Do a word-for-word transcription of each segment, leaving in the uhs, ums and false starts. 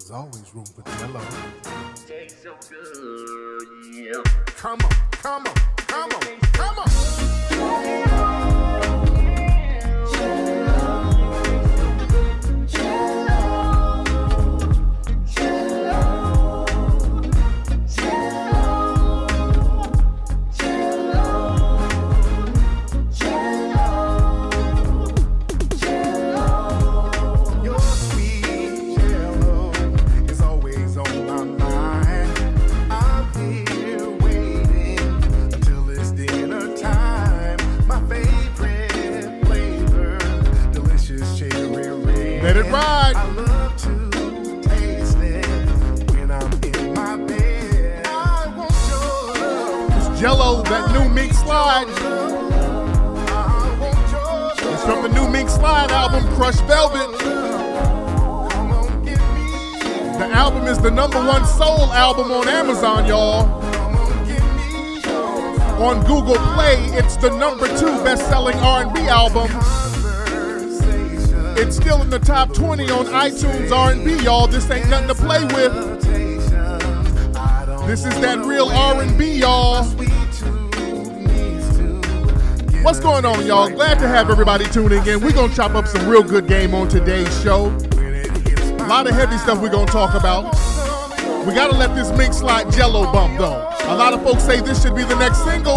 There's always room for Jello. Tastes so good, yeah. Come on, come on, come on, come on. Let it ride. I love to taste it when I'm in my bed. I want your love. It's Jello, that new Mink Slide. I want your love. It's from the new Mink Slide album, Crushed Velvet. Come on, give me. The album is the number one soul album on Amazon, y'all. Come on, give me yours. On Google Play, it's the number two best-selling R and B album. It's still in the top twenty on iTunes R and B, y'all. This ain't nothing to play with. This is that real R and B, y'all. What's going on, y'all? Glad to have everybody tuning in. We're going to chop up some real good game on today's show. A lot of heavy stuff we're going to talk about. We got to let this Mink Slide Jello bump, though. A lot of folks say this should be the next single.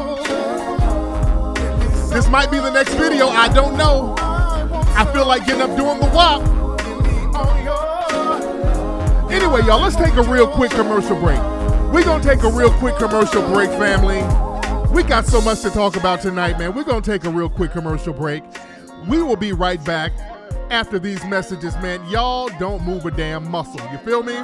This might be the next video. I don't know. I feel like getting up doing the W A P. Anyway, y'all, let's take a real quick commercial break. We're going to take a real quick commercial break, family. We got so much to talk about tonight, man. We're going to take a real quick commercial break. We will be right back after these messages, man. Y'all don't move a damn muscle. You feel me?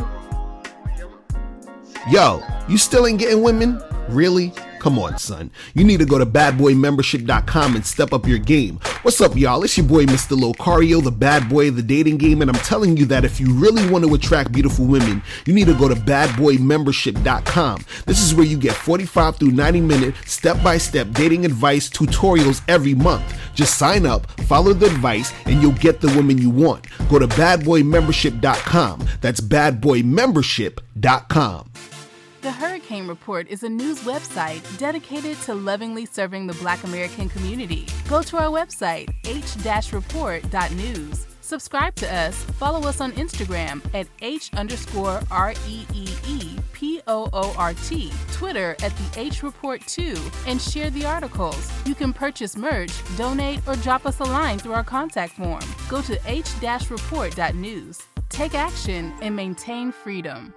Yo, you still ain't getting women? Really? Come on, son. You need to go to bad boy membership dot com and step up your game. What's up, y'all? It's your boy, Mister Locario, the bad boy of the dating game, and I'm telling you that if you really want to attract beautiful women, you need to go to bad boy membership dot com. This is where you get forty-five through ninety minute step-by-step dating advice tutorials every month. Just sign up, follow the advice, and you'll get the women you want. Go to bad boy membership dot com. That's bad boy membership dot com. The Hurricane Report is a news website dedicated to lovingly serving the Black American community. Go to our website, h dash report dot news. Subscribe to us, follow us on Instagram at H underscore R E E E P O O R T, Twitter at the H Report two, and share the articles. You can purchase merch, donate, or drop us a line through our contact form. Go to h dash report dot news. Take action and maintain freedom.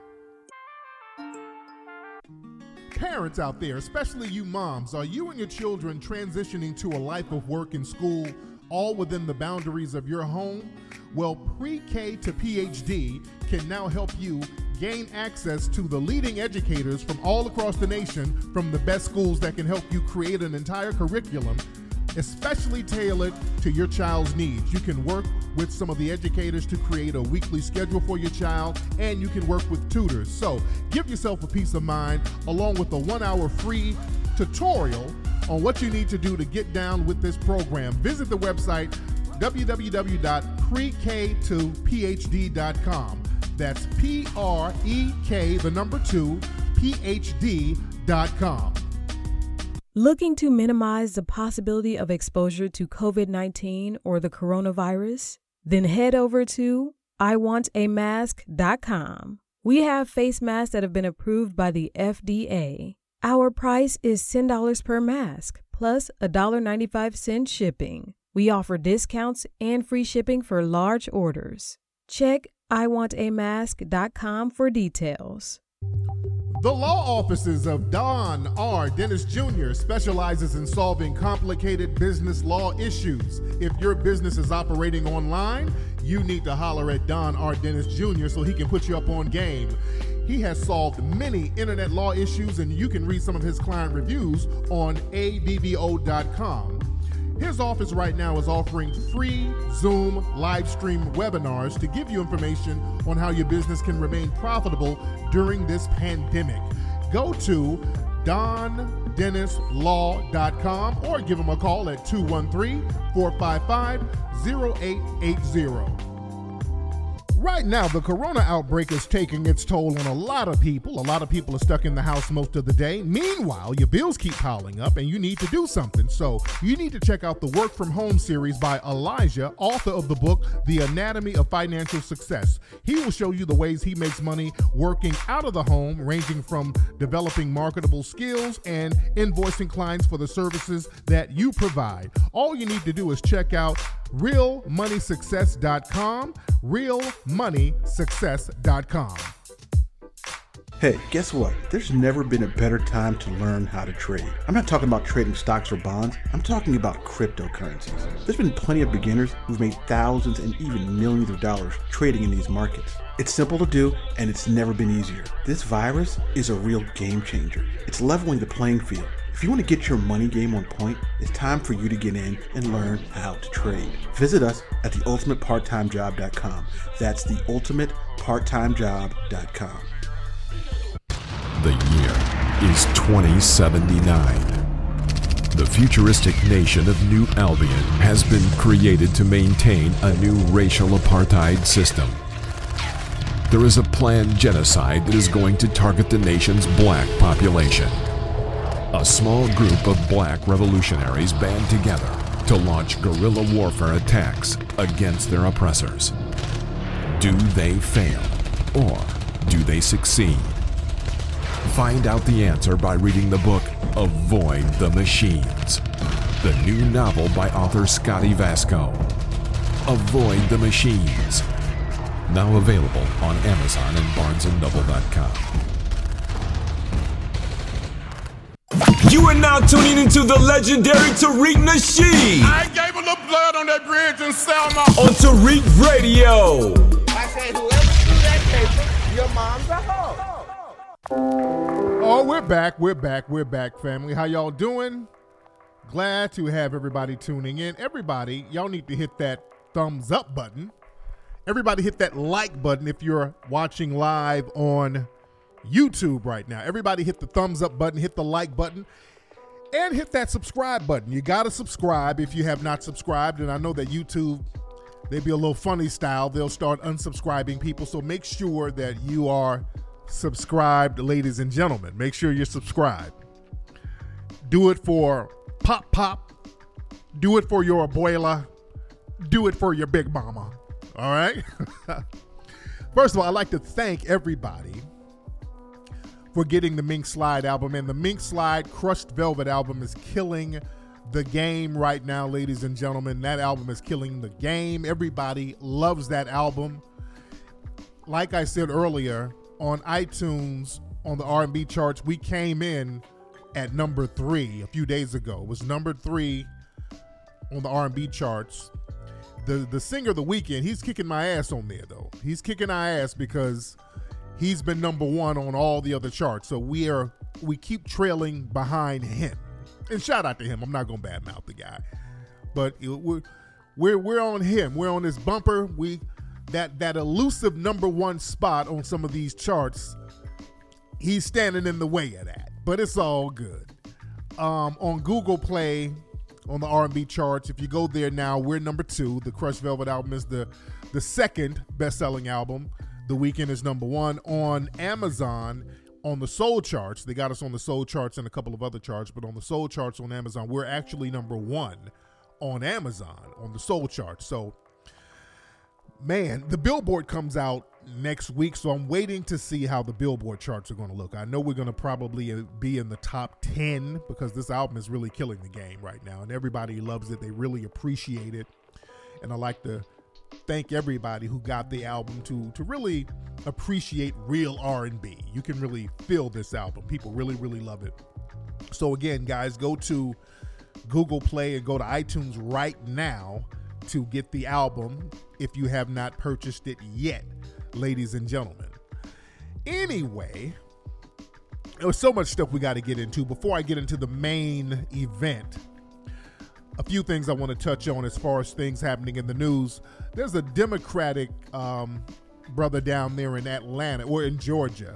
Parents out there, especially you moms, are you and your children transitioning to a life of work and school all within the boundaries of your home? Well, Pre-K to P H D can now help you gain access to the leading educators from all across the nation from the best schools that can help you create an entire curriculum especially tailored to your child's needs. You can work with some of the educators to create a weekly schedule for your child, and you can work with tutors. So give yourself a peace of mind along with a one-hour free tutorial on what you need to do to get down with this program. Visit the website w w w dot pre k to p h d dot com. That's P R E K, the number two, P H D dot com. Looking to minimize the possibility of exposure to covid nineteen or the coronavirus? Then head over to I want a mask dot com. We have face masks that have been approved by the F D A. Our price is ten dollars per mask, plus one dollar and ninety-five cents shipping. We offer discounts and free shipping for large orders. Check I want a mask dot com for details. The law offices of Don R. Dennis Junior specializes in solving complicated business law issues. If your business is operating online, you need to holler at Don R. Dennis Junior so he can put you up on game. He has solved many internet law issues, and you can read some of his client reviews on A D V O dot com. His office right now is offering free Zoom live stream webinars to give you information on how your business can remain profitable during this pandemic. Go to don dennis law dot com or give him a call at two one three, four five five, zero eight eight zero. Right now, the corona outbreak is taking its toll on a lot of people. A lot of people are stuck in the house most of the day. Meanwhile, your bills keep piling up and you need to do something. So you need to check out the Work From Home series by Elijah, author of the book, The Anatomy of Financial Success. He will show you the ways he makes money working out of the home, ranging from developing marketable skills and invoicing clients for the services that you provide. All you need to do is check out real money success dot com, real money success dot com. Hey, guess what? There's never been a better time to learn how to trade. I'm not talking about trading stocks or bonds. I'm talking about cryptocurrencies. There's been plenty of beginners who've made thousands and even millions of dollars trading in these markets. It's simple to do, and it's never been easier. This virus is a real game changer. It's leveling the playing field. If you want to get your money game on point, it's time for you to get in and learn how to trade. Visit us at the ultimate part time job dot com. That's the ultimate part time job dot com. The year is twenty seventy-nine. The futuristic nation of New Albion has been created to maintain a new racial apartheid system. There is a planned genocide that is going to target the nation's black population. A small group of black revolutionaries band together to launch guerrilla warfare attacks against their oppressors. Do they fail, or do they succeed? Find out the answer by reading the book Avoid the Machines, the new novel by author Scotty Vasco. Avoid the Machines. Now available on Amazon and barnes and noble dot com. You are now tuning into the legendary Tariq Nasheed. I gave a little blood on that bridge in Selma. On Tariq Radio. I say whoever threw that paper, your mom's a hoe. Oh, we're back, we're back, we're back, family. How y'all doing? Glad to have everybody tuning in. Everybody, y'all need to hit that thumbs up button. Everybody hit that like button if you're watching live on YouTube right now. Everybody hit the thumbs up button, hit the like button, and hit that subscribe button. You got to subscribe if you have not subscribed. And I know that YouTube, they be a little funny style. They'll start unsubscribing people. So make sure that you are subscribed, ladies and gentlemen. Make sure you're subscribed. Do it for Pop Pop. Do it for your abuela. Do it for your big mama. All right? First of all, I'd like to thank everybody for getting the Mink Slide album. And the Mink Slide Crushed Velvet album is killing the game right now, ladies and gentlemen. That album is killing the game. Everybody loves that album. Like I said earlier, on iTunes, on the R and B charts, we came in at number three a few days ago. It was number three on the R and B charts. The, the singer of the weekend, he's kicking my ass on there, though. He's kicking our ass because he's been number one on all the other charts. So we are we keep trailing behind him. And shout out to him. I'm not gonna badmouth the guy, but we're we're we're on him. We're on his bumper. We that that elusive number one spot on some of these charts. He's standing in the way of that, but it's all good. Um, on Google Play, on the R and B charts, if you go there now, we're number two. The Crushed Velvet album is the the second best-selling album. The Weeknd is number one. On Amazon, on the Soul charts, they got us on the Soul charts and a couple of other charts, but on the Soul charts on Amazon, we're actually number one on Amazon on the Soul charts. So, man, the Billboard comes out next week, so I'm waiting to see how the Billboard charts are going to look. I know we're going to probably be in the top ten because this album is really killing the game right now, and everybody loves it. They really appreciate it, and I like to thank everybody who got the album to to really appreciate real R and B. You can really feel this album. People really, really love it. So again, guys, go to Google Play and go to iTunes right now to get the album if you have not purchased it yet, ladies and gentlemen. Anyway, there was so much stuff we got to get into. Before I get into the main event, a few things I want to touch on as far as things happening in the news. There's a Democratic um, brother down there in Atlanta or in Georgia.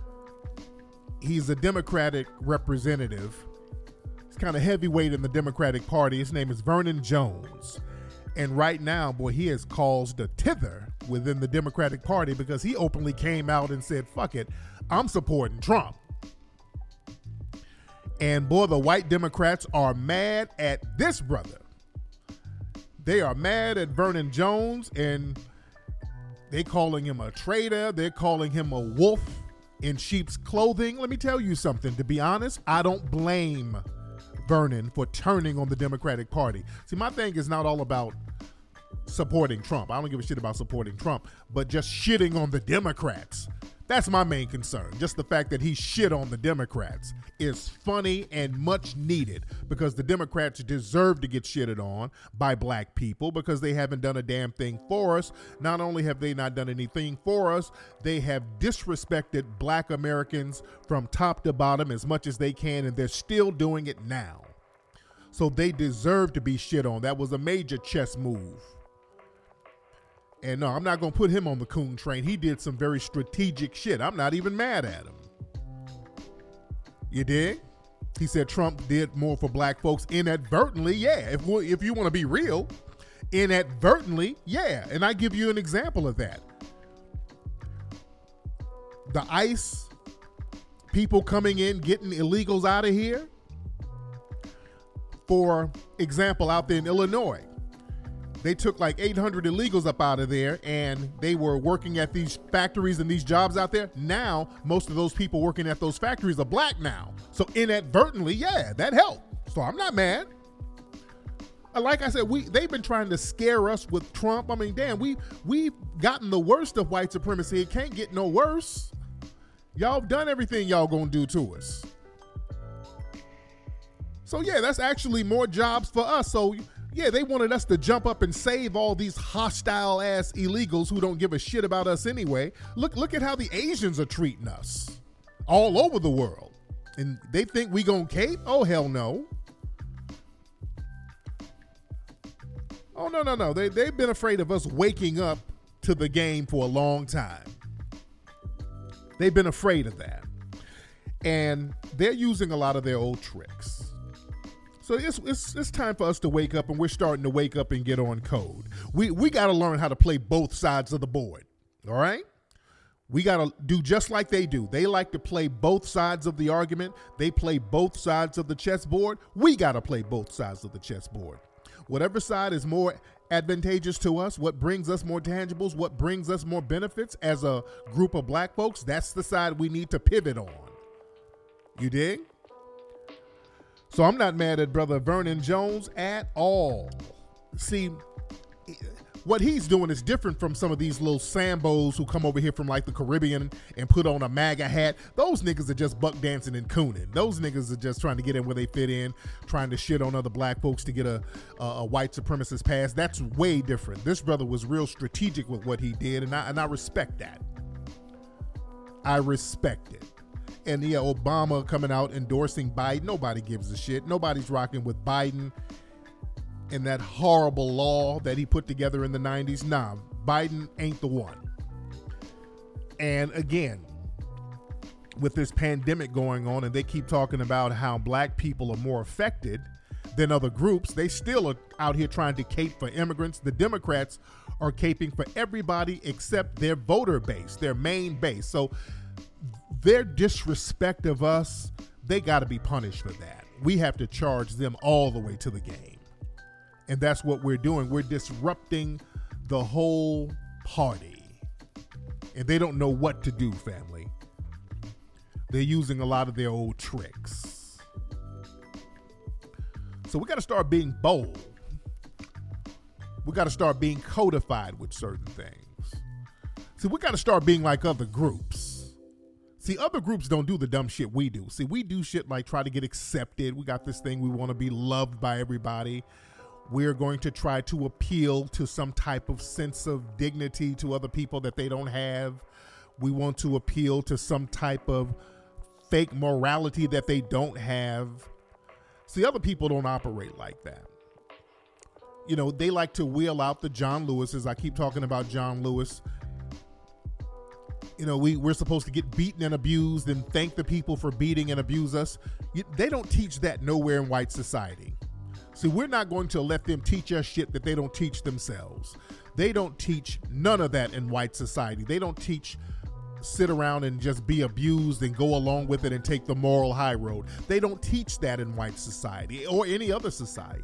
He's a Democratic representative. He's kind of heavyweight in the Democratic Party. His name is Vernon Jones. And right now, boy, he has caused a tither within the Democratic Party because he openly came out and said, fuck it, I'm supporting Trump. And boy, the white Democrats are mad at this brother. They are mad at Vernon Jones, and they calling him a traitor. They're calling him a wolf in sheep's clothing. Let me tell you something. To be honest, I don't blame Vernon for turning on the Democratic Party. See, my thing is not all about supporting Trump. I don't give a shit about supporting Trump, but just shitting on the Democrats. That's my main concern. Just the fact that he shit on the Democrats is funny and much needed because the Democrats deserve to get shitted on by black people because they haven't done a damn thing for us. Not only have they not done anything for us, they have disrespected black Americans from top to bottom as much as they can, and they're still doing it now. So they deserve to be shit on. That was a major chess move. And no, I'm not going to put him on the coon train. He did some very strategic shit. I'm not even mad at him. You dig? He said Trump did more for black folks inadvertently. Yeah, if if you want to be real, inadvertently, yeah. And I give you an example of that. The ICE people coming in, getting illegals out of here. For example, out there in Illinois, they took like eight hundred illegals up out of there, and they were working at these factories and these jobs out there. Now, most of those people working at those factories are black now. So inadvertently, yeah, that helped. So I'm not mad. Like I said, we they've been trying to scare us with Trump. I mean, damn, we, we've gotten the worst of white supremacy. It can't get no worse. Y'all done everything y'all gonna do to us. So yeah, that's actually more jobs for us. So yeah, they wanted us to jump up and save all these hostile ass illegals who don't give a shit about us anyway. Look, look at how the Asians are treating us all over the world. And they think we gonna cape? Oh, hell no. Oh, no, no, no. They, they've been afraid of us waking up to the game for a long time. They've been afraid of that. And they're using a lot of their old tricks. So it's, it's it's time for us to wake up, and we're starting to wake up and get on code. We we got to learn how to play both sides of the board, all right? We got to do just like they do. They like to play both sides of the argument. They play both sides of the chessboard. We got to play both sides of the chessboard. Whatever side is more advantageous to us, what brings us more tangibles, what brings us more benefits as a group of black folks, that's the side we need to pivot on. You dig? So I'm not mad at Brother Vernon Jones at all. See, what he's doing is different from some of these little Sambos who come over here from like the Caribbean and put on a MAGA hat. Those niggas are just buck dancing and cooning. Those niggas are just trying to get in where they fit in, trying to shit on other black folks to get a, a, a white supremacist pass. That's way different. This brother was real strategic with what he did, and I, and I respect that. I respect it. And yeah, Obama coming out endorsing Biden. Nobody gives a shit. Nobody's rocking with Biden and that horrible law that he put together in the nineties. Nah, Biden ain't the one. And again, with this pandemic going on, and they keep talking about how black people are more affected than other groups, they still are out here trying to cape for immigrants. The Democrats are caping for everybody except their voter base, their main base. So their disrespect of us, they got to be punished for that. We have to charge them all the way to the game. And that's what we're doing. We're disrupting the whole party. And they don't know what to do, family. They're using a lot of their old tricks. So we got to start being bold. We got to start being codified with certain things. See, we got to start being like other groups. See, other groups don't do the dumb shit we do. See, we do shit like try to get accepted. We got this thing, we want to be loved by everybody. We're going to try to appeal to some type of sense of dignity to other people that they don't have. We want to appeal to some type of fake morality that they don't have. See, other people don't operate like that. You know, they like to wheel out the John Lewises. I keep talking about John Lewis. You know, we, we're supposed to get beaten and abused and thank the people for beating and abuse us. You, they don't teach that nowhere in white society. See, we're not going to let them teach us shit that they don't teach themselves. They don't teach none of that in white society. They don't teach sit around and just be abused and go along with it and take the moral high road. They don't teach that in white society or any other society.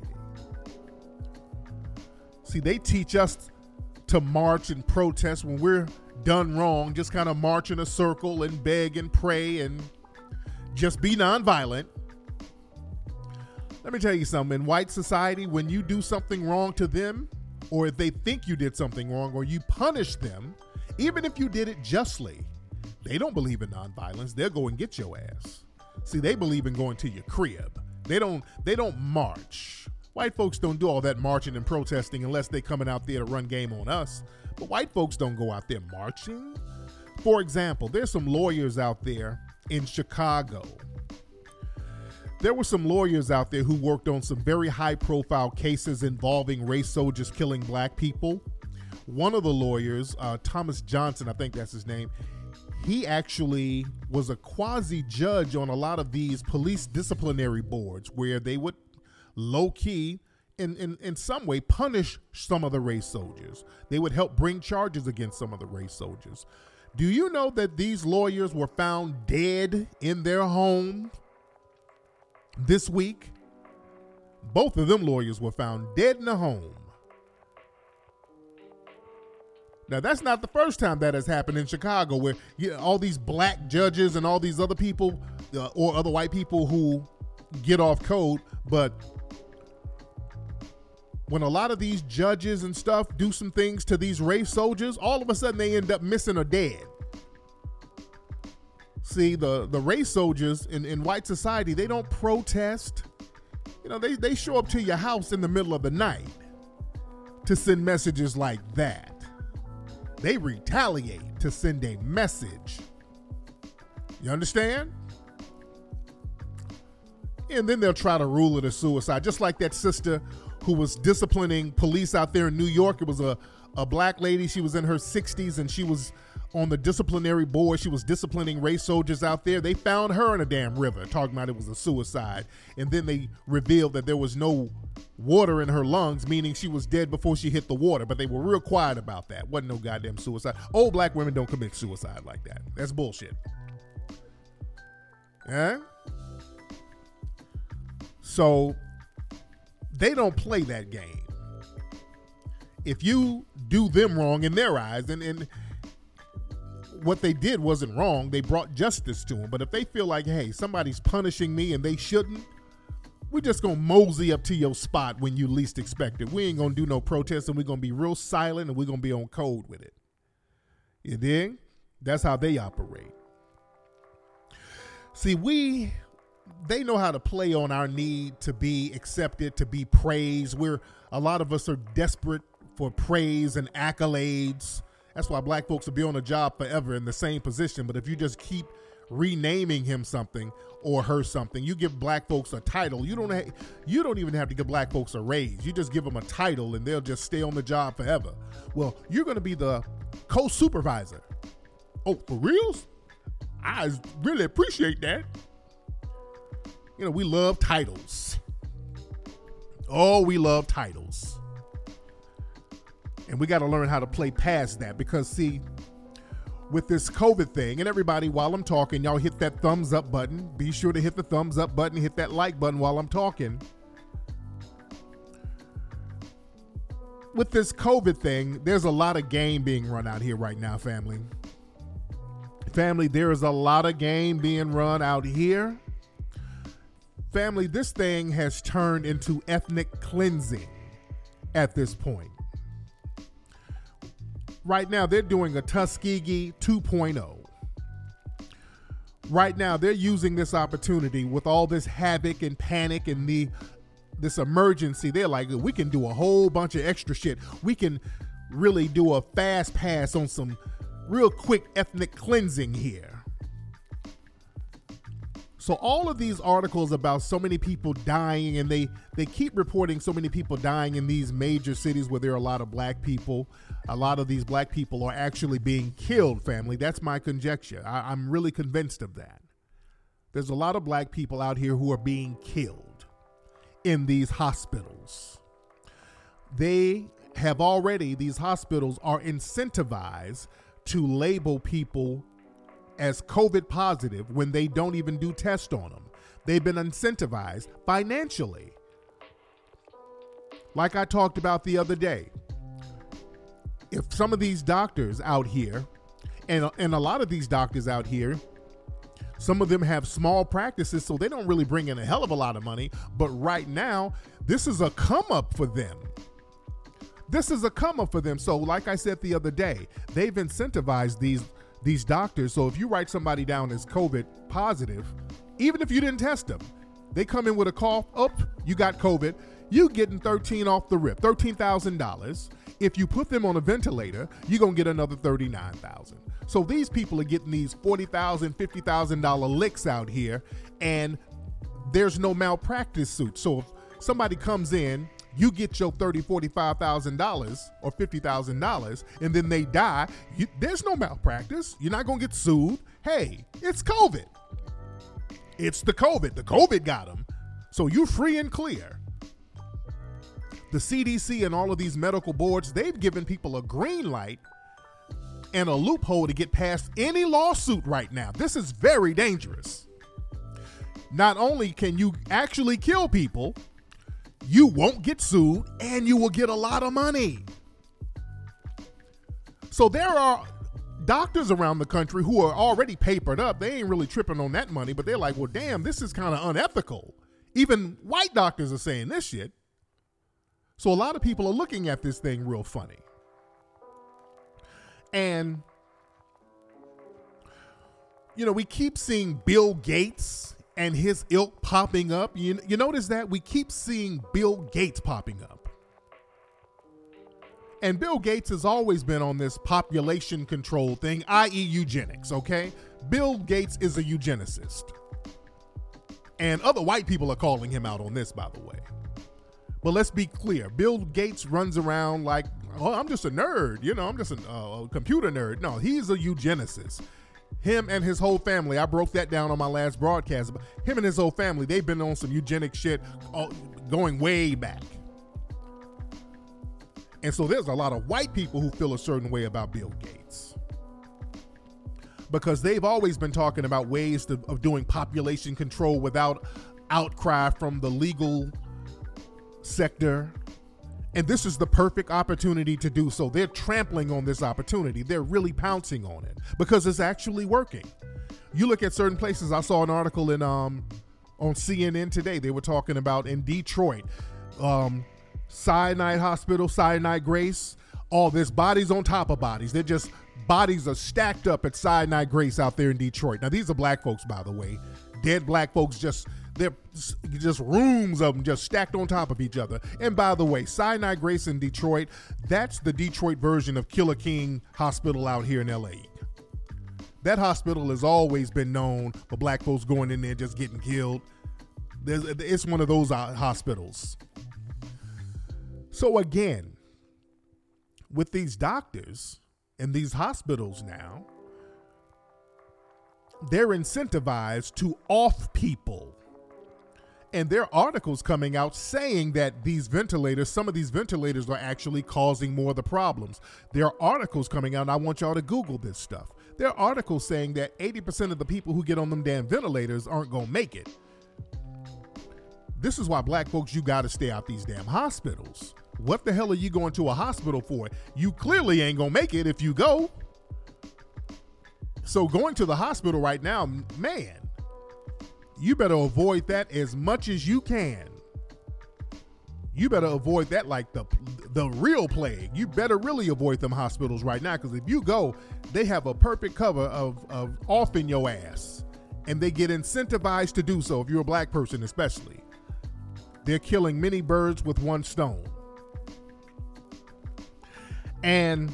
See, they teach us to march and protest when we're done wrong, just kind of march in a circle and beg and pray and just be nonviolent. Let me tell you something. In white society, when you do something wrong to them, or if they think you did something wrong, or you punish them, even if you did it justly, they don't believe in nonviolence. They'll go and get your ass. See, they believe in going to your crib. They don't, they don't march. White folks don't do all that marching and protesting unless they're coming out there to run game on us. But white folks don't go out there marching. For example, there's some lawyers out there in Chicago. There were some lawyers out there who worked on some very high-profile cases involving race soldiers killing black people. One of the lawyers, uh, Thomas Johnson, I think that's his name, he actually was a quasi-judge on a lot of these police disciplinary boards where they would low-key, in, in, in some way, punish some of the race soldiers. They would help bring charges against some of the race soldiers. Do you know that these lawyers were found dead in their home this week? Both of them lawyers were found dead in the home. Now, that's not the first time that has happened in Chicago, where you know, all these black judges and all these other people uh, or other white people who get off code, but when a lot of these judges and stuff do some things to these race soldiers, all of a sudden they end up missing or dead. See, the, the race soldiers in, in white society, they don't protest. You know, they, they show up to your house in the middle of the night to send messages like that. They retaliate to send a message. You understand? And then they'll try to rule it as suicide, just like that sister who was disciplining police out there in New York. It was a, a black lady. She was in her sixties and she was on the disciplinary board. She was disciplining race soldiers out there. They found her in a damn river talking about it was a suicide. And then they revealed that there was no water in her lungs, meaning she was dead before she hit the water. But they were real quiet about that. Wasn't no goddamn suicide. Old black women don't commit suicide like that. That's bullshit. Yeah? So they don't play that game. If you do them wrong in their eyes, and, and what they did wasn't wrong, they brought justice to them. But if they feel like, hey, somebody's punishing me and they shouldn't, we're just going to mosey up to your spot when you least expect it. We ain't going to do no protest, and we're going to be real silent, and we're going to be on code with it. You dig? That's how they operate. See, we... they know how to play on our need to be accepted, to be praised. We're, a lot of us are desperate for praise and accolades. That's why black folks will be on a job forever in the same position. But if you just keep renaming him something or her something, you give black folks a title. You don't ha- you don't even have to give black folks a raise. You just give them a title and they'll just stay on the job forever. Well, you're going to be the co-supervisor. Oh, for reals? I really appreciate that. You know, we love titles. Oh, we love titles. And we got to learn how to play past that because, see, with this COVID thing, and everybody, while I'm talking, y'all hit that thumbs up button. Be sure to hit the thumbs up button, hit that like button while I'm talking. With this COVID thing, there's a lot of game being run out here right now, family. Family, there is a lot of game being run out here. Family, this thing has turned into ethnic cleansing at this point. Right now, they're doing a Tuskegee two point oh. Right now, they're using this opportunity with all this havoc and panic and the this emergency. They're like, we can do a whole bunch of extra shit. We can really do a fast pass on some real quick ethnic cleansing here. So all of these articles about so many people dying, and they, they keep reporting so many people dying in these major cities where there are a lot of black people. A lot of these black people are actually being killed, family. That's my conjecture. I, I'm really convinced of that. There's a lot of black people out here who are being killed in these hospitals. They have already, these hospitals are incentivized to label people as COVID positive when they don't even do tests on them. They've been incentivized financially. Like I talked about the other day, if some of these doctors out here, and, and a lot of these doctors out here, some of them have small practices, so they don't really bring in a hell of a lot of money. But right now, this is a come up for them. This is a come up for them. So like I said the other day, they've incentivized these, these doctors. So if you write somebody down as COVID positive, even if you didn't test them, they come in with a cough, up, you got COVID, you getting thirteen off the rip, thirteen thousand dollars. If you put them on a ventilator, you're going to get another thirty-nine thousand dollars. So these people are getting these forty thousand dollars, fifty thousand dollars licks out here, and there's no malpractice suit. So if somebody comes in, you get your thirty thousand dollars, forty-five thousand dollars or fifty thousand dollars, and then they die, you, there's no malpractice. You're not going to get sued. Hey, it's COVID. It's the COVID. The COVID got them. So you're free and clear. The C D C and all of these medical boards, they've given people a green light and a loophole to get past any lawsuit right now. This is very dangerous. Not only can you actually kill people, you won't get sued and you will get a lot of money. So there are doctors around the country who are already papered up. They ain't really tripping on that money, but they're like, well, damn, this is kind of unethical. Even white doctors are saying this shit. So a lot of people are looking at this thing real funny. And, you know, we keep seeing Bill Gates and his ilk popping up. You, you notice that? We keep seeing Bill Gates popping up. And Bill Gates has always been on this population control thing, that is eugenics, okay? Bill Gates is a eugenicist. And other white people are calling him out on this, by the way. But let's be clear. Bill Gates runs around like, oh, I'm just a nerd. You know, I'm just a, uh, a computer nerd. No, he's a eugenicist. Him and his whole family, I broke that down on my last broadcast. But him and his whole family, they've been on some eugenic shit uh, going way back. And so there's a lot of white people who feel a certain way about Bill Gates. Because they've always been talking about ways to, of doing population control without outcry from the legal sector, and this is the perfect opportunity to do so. They're trampling on this opportunity. They're really pouncing on it because it's actually working. You look at certain places. I saw an article in um on C N N today. They were talking about in Detroit, um, Cyanide Hospital, Cyanide Grace. All this bodies on top of bodies. They're just bodies are stacked up at Cyanide Grace out there in Detroit. Now these are black folks, by the way. Dead black folks just. They're just rooms of them just stacked on top of each other. And by the way, Cyanide Grace in Detroit, that's the Detroit version of Killer King Hospital out here in L A. That hospital has always been known for black folks going in there just getting killed. There's, it's one of those hospitals. So again, with these doctors and these hospitals now, they're incentivized to off people. And there are articles coming out saying that these ventilators, some of these ventilators are actually causing more of the problems. There are articles coming out, and I want y'all to Google this stuff. There are articles saying that eighty percent of the people who get on them damn ventilators aren't going to make it. This is why black folks, you got to stay out these damn hospitals. What the hell are you going to a hospital for? You clearly ain't going to make it if you go. So going to the hospital right now, man, you better avoid that as much as you can. You better avoid that like the the real plague. You better really avoid them hospitals right now, because if you go, they have a perfect cover of, of offing your ass. And they get incentivized to do so, if you're a black person especially. They're killing many birds with one stone. And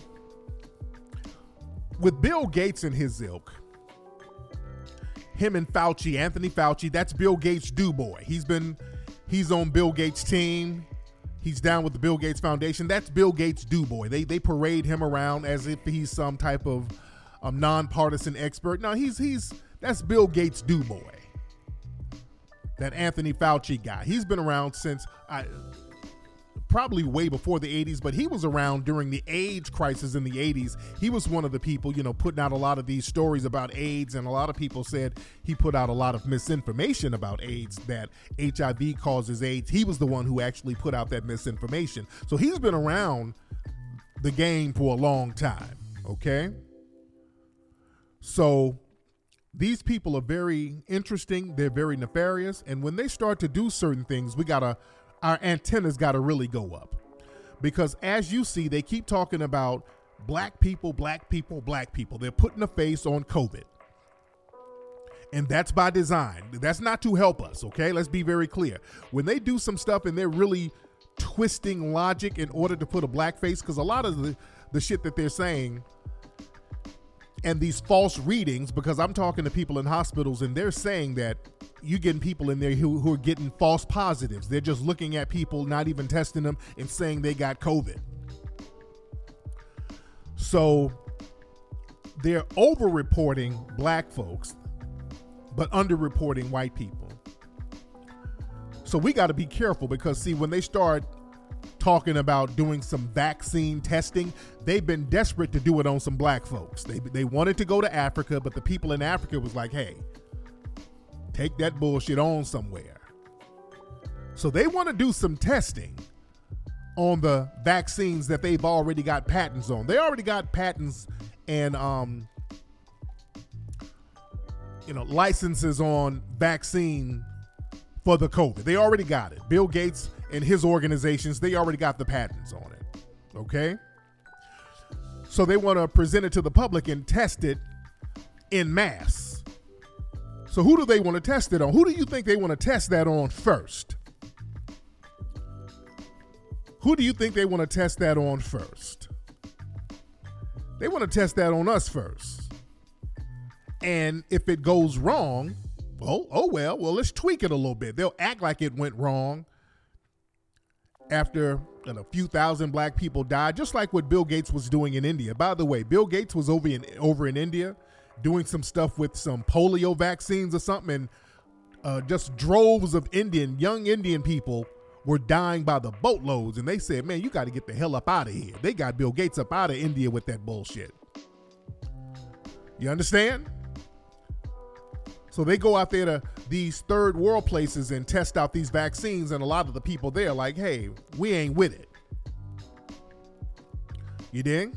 with Bill Gates and his ilk, him and Fauci, Anthony Fauci, that's Bill Gates' do boy. He's been, he's on Bill Gates' team. He's down with the Bill Gates Foundation. That's Bill Gates' do boy. They they parade him around as if he's some type of um, nonpartisan expert. No, he's he's that's Bill Gates' do boy. That Anthony Fauci guy. He's been around since I, probably way before the eighties, but he was around during the AIDS crisis in the eighties. He was one of the people, you know, putting out a lot of these stories about AIDS, and a lot of people said he put out a lot of misinformation about AIDS, that H I V causes AIDS. He was the one who actually put out that misinformation. So he's been around the game for a long time, okay? So these people are very interesting. They're very nefarious. And when they start to do certain things, we gotta, our antennas gotta really go up. Because as you see, they keep talking about black people, black people, black people. They're putting a face on COVID. And that's by design. That's not to help us, okay? Let's be very clear. When they do some stuff and they're really twisting logic in order to put a black face, because a lot of the, the shit that they're saying and these false readings, because I'm talking to people in hospitals and they're saying that you're getting people in there who, who are getting false positives. They're just looking at people, not even testing them, and saying they got COVID. So they're over-reporting black folks, but under-reporting white people. So we got to be careful, because see, when they start talking about doing some vaccine testing, they've been desperate to do it on some black folks. They they wanted to go to Africa, but the people in Africa was like, hey, take that bullshit on somewhere. So they want to do some testing on the vaccines that they've already got patents on. They already got patents and um, you know, licenses on vaccine for the COVID. They already got it. Bill Gates and his organizations, they already got the patents on it, okay? So they want to present it to the public and test it en masse. So who do they want to test it on? Who do you think they want to test that on first? Who do you think they want to test that on first? They want to test that on us first. And if it goes wrong, well, oh well, well, let's tweak it a little bit. They'll act like it went wrong after you know, a few thousand black people died, just like what Bill Gates was doing in India. By the way, Bill Gates was over in over in India doing some stuff with some polio vaccines or something, and uh, just droves of Indian, young Indian people were dying by the boatloads, and they said, man, you got to get the hell up out of here. They got Bill Gates up out of India with that bullshit. You understand? So they go out there to these third world places and test out these vaccines, and a lot of the people there are like, hey, we ain't with it. You dig?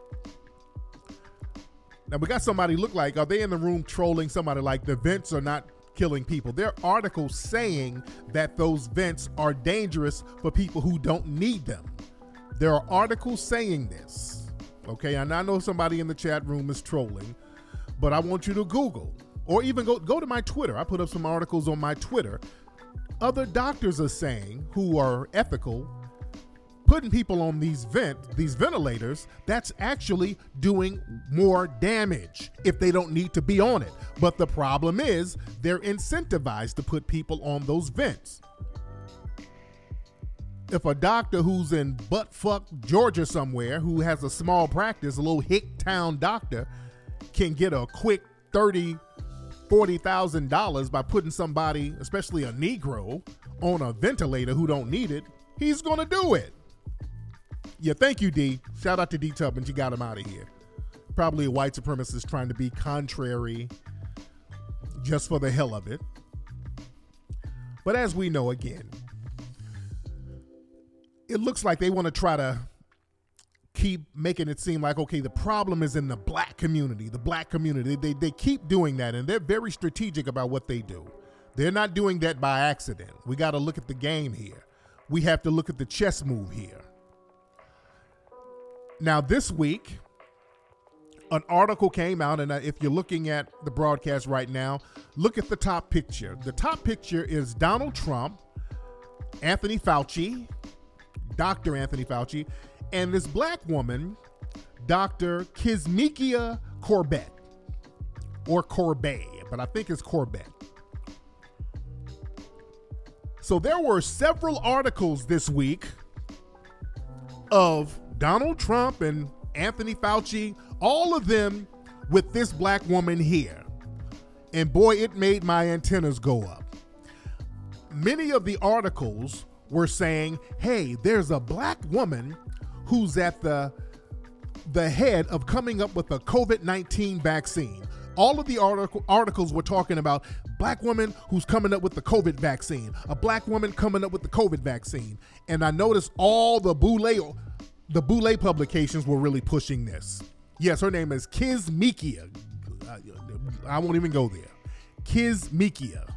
Now we got somebody look like, are they in the room trolling somebody like the vents are not killing people? There are articles saying that those vents are dangerous for people who don't need them. There are articles saying this. Okay, and I know somebody in the chat room is trolling, but I want you to Google. Or even go, go to my Twitter. I put up some articles on my Twitter. Other doctors are saying, who are ethical, putting people on these vent, these ventilators, that's actually doing more damage if they don't need to be on it. But the problem is they're incentivized to put people on those vents. If a doctor who's in buttfuck Georgia somewhere, who has a small practice, a little hick town doctor, can get a quick thirty thousand dollars, forty thousand dollars by putting somebody, especially a Negro, on a ventilator who don't need it, he's gonna do it. Yeah, thank you, D. Shout out to D Tubbins, you got him out of here. Probably a white supremacist trying to be contrary just for the hell of it. But as we know, again, it looks like they want to try to keep making it seem like, okay, the problem is in the black community, the black community. They, they keep doing that, and they're very strategic about what they do. They're not doing that by accident. We got to look at the game here. We have to look at the chess move here. Now, this week, an article came out, and if you're looking at the broadcast right now, look at the top picture. The top picture is Donald Trump, Anthony Fauci, Doctor Anthony Fauci, and this black woman, Doctor Kizzmekia Corbett, or Corbet, but I think it's Corbett. So there were several articles this week of Donald Trump and Anthony Fauci, all of them with this black woman here. And boy, it made my antennas go up. Many of the articles were saying, hey, there's a black woman who's at the the head of coming up with a COVID nineteen vaccine. All of the article, articles were talking about black woman who's coming up with the COVID vaccine, a black woman coming up with the COVID vaccine. And I noticed all the Boule, the Boule publications were really pushing this. Yes, her name is Kizzmekia. I won't even go there. Kizzmekia.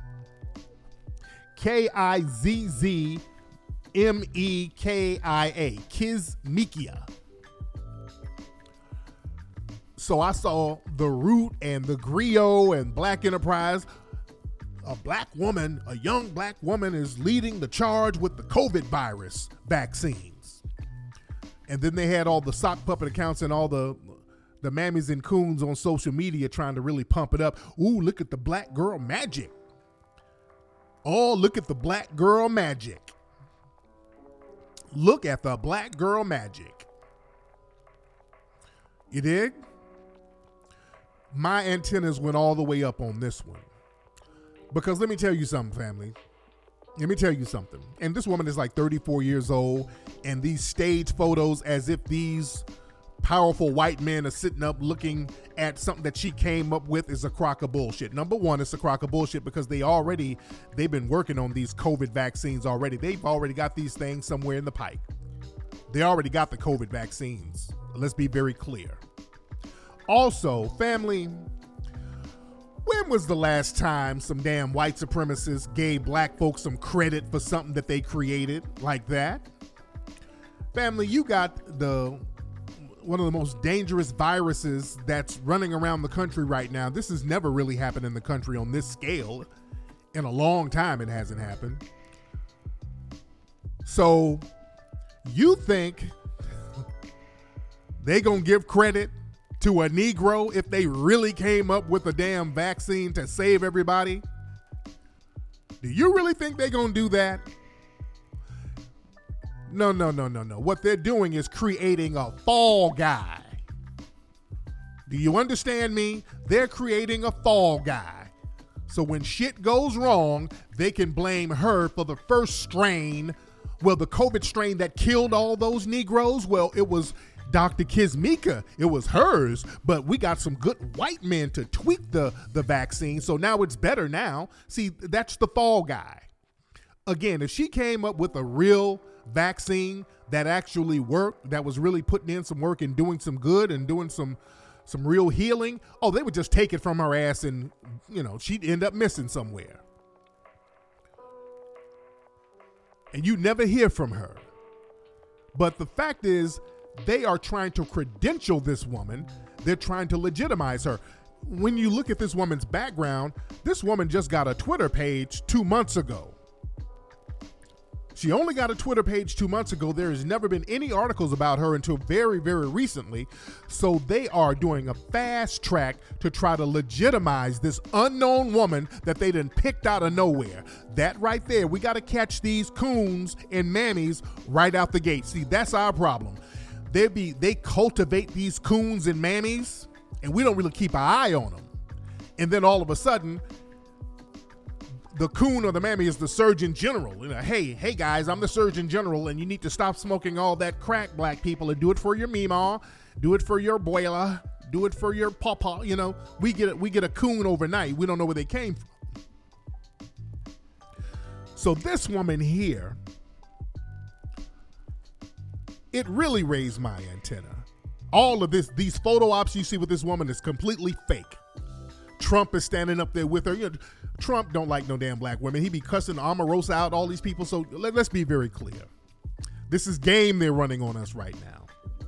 K I Z Z M E K I A. Kizzmekia. So I saw The Root and The Griot and Black Enterprise. A black woman, a young black woman is leading the charge with the COVID virus vaccines. And then they had all the sock puppet accounts and all the the mammies and coons on social media trying to really pump it up. Ooh, look at the black girl magic. Oh, look at the black girl magic. Look at the black girl magic. You dig? My antennas went all the way up on this one. Because let me tell you something, family. Let me tell you something. And this woman is like thirty-four years old, and these stage photos as if these powerful white men are sitting up looking at something that she came up with is a crock of bullshit. Number one, it's a crock of bullshit because they already, they've been working on these COVID vaccines already. They've already got these things somewhere in the pipe. They already got the COVID vaccines. Let's be very clear. Also, family, when was the last time some damn white supremacists gave black folks some credit for something that they created like that? Family, you got the one of the most dangerous viruses that's running around the country right now. This has never really happened in the country on this scale. In a long time, it hasn't happened. So you think they gonna give credit to a Negro if they really came up with a damn vaccine to save everybody? Do you really think they're gonna do that? No, no, no, no, no. What they're doing is creating a fall guy. Do you understand me? They're creating a fall guy. So when shit goes wrong, they can blame her for the first strain. Well, the COVID strain that killed all those Negroes, well, it was Doctor Kizzmekia, it was hers, but we got some good white men to tweak the, the vaccine, so now it's better now. See, that's the fall guy. Again, if she came up with a real vaccine that actually worked, that was really putting in some work and doing some good and doing some some real healing, oh, they would just take it from her ass and, you know, she'd end up missing somewhere. And you never hear from her. But the fact is, they are trying to credential this woman. They're trying to legitimize her. When you look at this woman's background, this woman just got a Twitter page two months ago. She only got a Twitter page two months ago. There has never been any articles about her until very, very recently. So they are doing a fast track to try to legitimize this unknown woman that they done picked out of nowhere. That right there, we got to catch these coons and mammies right out the gate. See, that's our problem. They be they cultivate these coons and mammies, and we don't really keep an eye on them. And then all of a sudden, the coon or the mammy is the Surgeon General. You know, hey, hey guys, I'm the Surgeon General, and you need to stop smoking all that crack, black people, and do it for your meemaw, do it for your abuela, do it for your papa. You know, we get we get a coon overnight. We don't know where they came from. So this woman here, it really raised my antenna. All of this, these photo ops you see with this woman is completely fake. Trump is standing up there with her. You know, Trump don't like no damn black women. He be cussing Omarosa out, all these people. So let, let's be very clear. This is game they're running on us right now.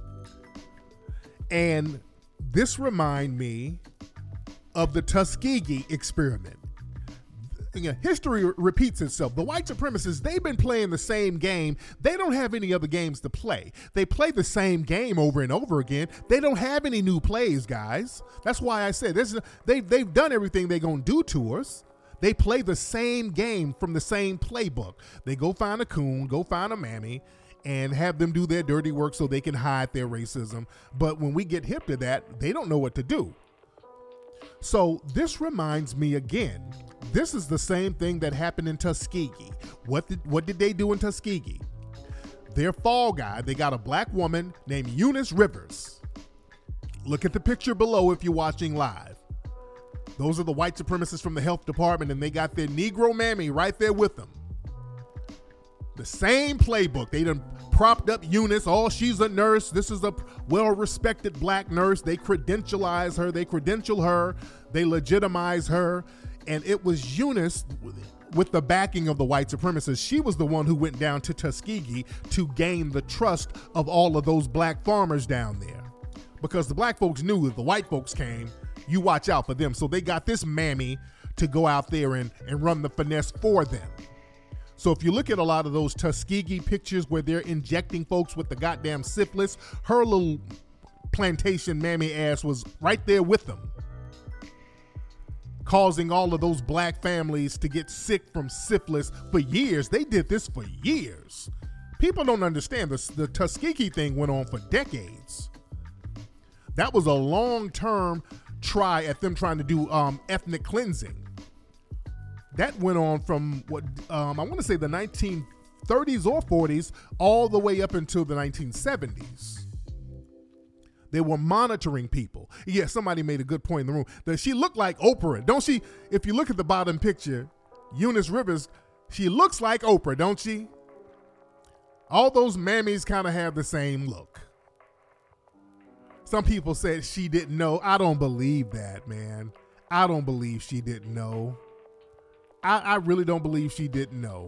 And this remind me of the Tuskegee experiment. You know, history repeats itself. The white supremacists, they've been playing the same game. They don't have any other games to play. They play the same game over and over again. They don't have any new plays, guys. That's why I said this. They, they've done everything they're going to do to us. They play the same game from the same playbook. They go find a coon, go find a mammy, and have them do their dirty work so they can hide their racism. But when we get hip to that, they don't know what to do. So this reminds me again, This is the same thing that happened in Tuskegee. What did, what did they do in Tuskegee? Their fall guy, they got a black woman named Eunice Rivers. Look at the picture below if you're watching live. Those are the white supremacists from the health department, and they got their Negro mammy right there with them. The same playbook. They done propped up Eunice. Oh, she's a nurse. This is a well-respected black nurse. They credentialize her. They credential her. They legitimize her. And it was Eunice, with the backing of the white supremacists, she was the one who went down to Tuskegee to gain the trust of all of those black farmers down there. Because the black folks knew if the white folks came, you watch out for them. So they got this mammy to go out there and, and run the finesse for them. So if you look at a lot of those Tuskegee pictures where they're injecting folks with the goddamn syphilis, her little plantation mammy ass was right there with them, causing all of those black families to get sick from syphilis for years. They did this for years. People don't understand this. The Tuskegee thing went on for decades. That was a long-term try at them trying to do um, ethnic cleansing. That went on from what um, I want to say the nineteen thirties or forties all the way up until the nineteen seventies. They were monitoring people. Yeah, somebody made a good point in the room. That she looked like Oprah, don't she? If you look at the bottom picture, Eunice Rivers, she looks like Oprah, don't she? All those mammies kind of have the same look. Some people said she didn't know. I don't believe that, man. I don't believe she didn't know. I, I really don't believe she didn't know.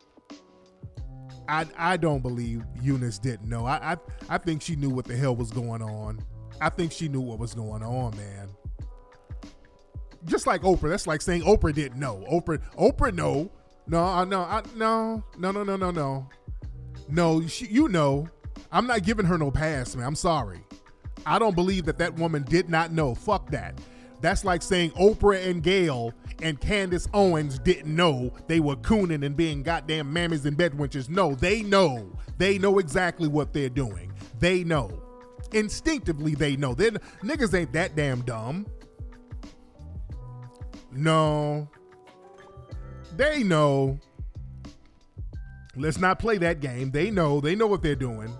I I don't believe Eunice didn't know. I, I I think she knew what the hell was going on. I think she knew what was going on, man. Just like Oprah. That's like saying Oprah didn't know. Oprah Oprah no. No, I no, I no, no, no, no, no, no. No, she, you know. I'm not giving her no pass, man. I'm sorry. I don't believe that that woman did not know. Fuck that. That's like saying Oprah and Gayle and Candace Owens didn't know they were cooning and being goddamn mammies and bedwenches. No, they know. They know exactly what they're doing. They know. Instinctively, they know. They're, niggas ain't that damn dumb. No. They know. Let's not play that game. They know. They know what they're doing.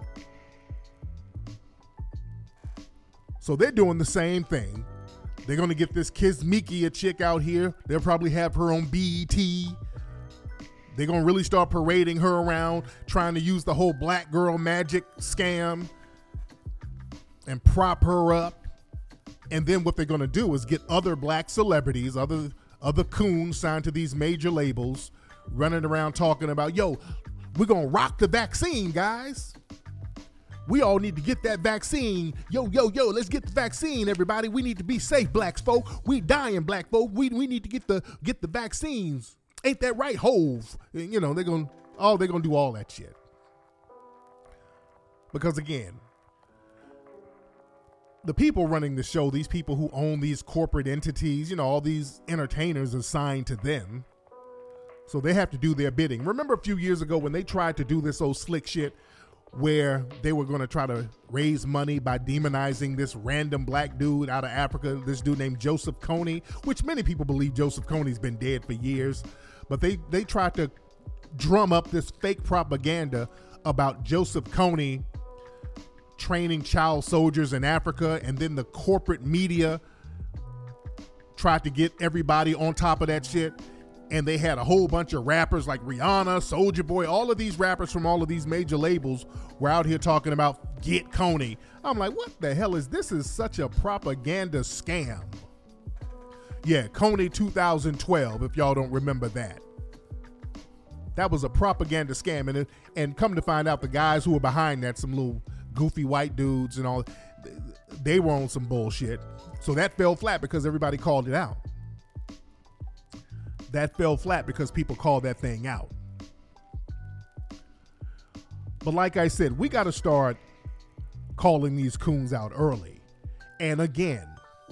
So they're doing the same thing. They're going to get this Kizmiki chick out here. They'll probably have her on B E T. They're going to really start parading her around, trying to use the whole black girl magic scam and prop her up. And then what they're going to do is get other black celebrities, other, other coons signed to these major labels, running around talking about, yo, we're going to rock the vaccine, guys. We all need to get that vaccine. Yo, yo, yo, let's get the vaccine, everybody. We need to be safe, black folk. We dying, black folk. We we need to get the get the vaccines. Ain't that right, Hove? You know, they're gonna oh, they're gonna do all that shit. Because again, the people running the show, these people who own these corporate entities, you know, all these entertainers assigned to them. So they have to do their bidding. Remember a few years ago when they tried to do this old slick shit where they were going to try to raise money by demonizing this random black dude out of Africa, this dude named Joseph Kony, which many people believe Joseph Kony's been dead for years. But they, they tried to drum up this fake propaganda about Joseph Kony training child soldiers in Africa, and then the corporate media tried to get everybody on top of that shit. And they had a whole bunch of rappers like Rihanna, Soulja Boy, all of these rappers from all of these major labels were out here talking about get Kony. I'm like, what the hell is this? Is such a propaganda scam. Yeah, Kony two thousand twelve, if y'all don't remember that. That was a propaganda scam. And, and come to find out, the guys who were behind that, some little goofy white dudes and all, they were on some bullshit. So that fell flat because everybody called it out. That fell flat because people called that thing out. But like I said, we got to start calling these coons out early. And again,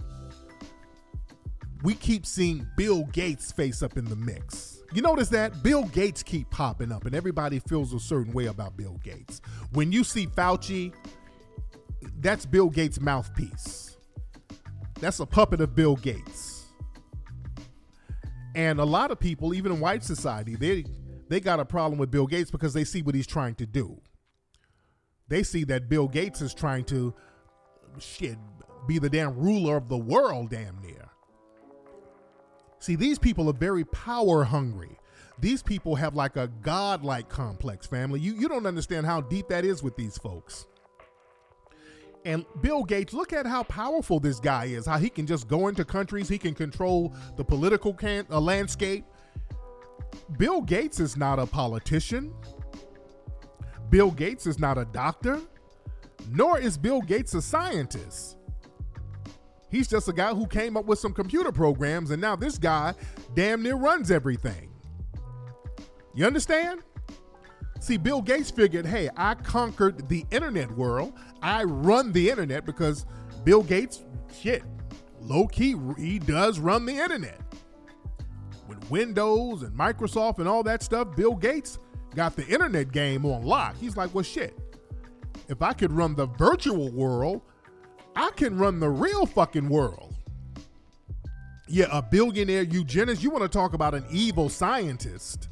we keep seeing Bill Gates face up in the mix. You notice that? Bill Gates keep popping up and everybody feels a certain way about Bill Gates. When you see Fauci, that's Bill Gates' mouthpiece. That's a puppet of Bill Gates. And a lot of people, even in white society, they they got a problem with Bill Gates because they see what he's trying to do. They see that Bill Gates is trying to shit be the damn ruler of the world, damn near. See, these people are very power hungry. These people have like a godlike complex, family. You you don't understand how deep that is with these folks. And Bill Gates, look at how powerful this guy is, how he can just go into countries, he can control the political can, uh, landscape. Bill Gates is not a politician. Bill Gates is not a doctor, nor is Bill Gates a scientist. He's just a guy who came up with some computer programs, and now this guy damn near runs everything. You understand? See, Bill Gates figured, hey, I conquered the internet world. I run the internet because Bill Gates, shit, low key, he does run the internet. With Windows and Microsoft and all that stuff, Bill Gates got the internet game on lock. He's like, well, shit, if I could run the virtual world, I can run the real fucking world. Yeah, a billionaire eugenist, you want to talk about an evil scientist.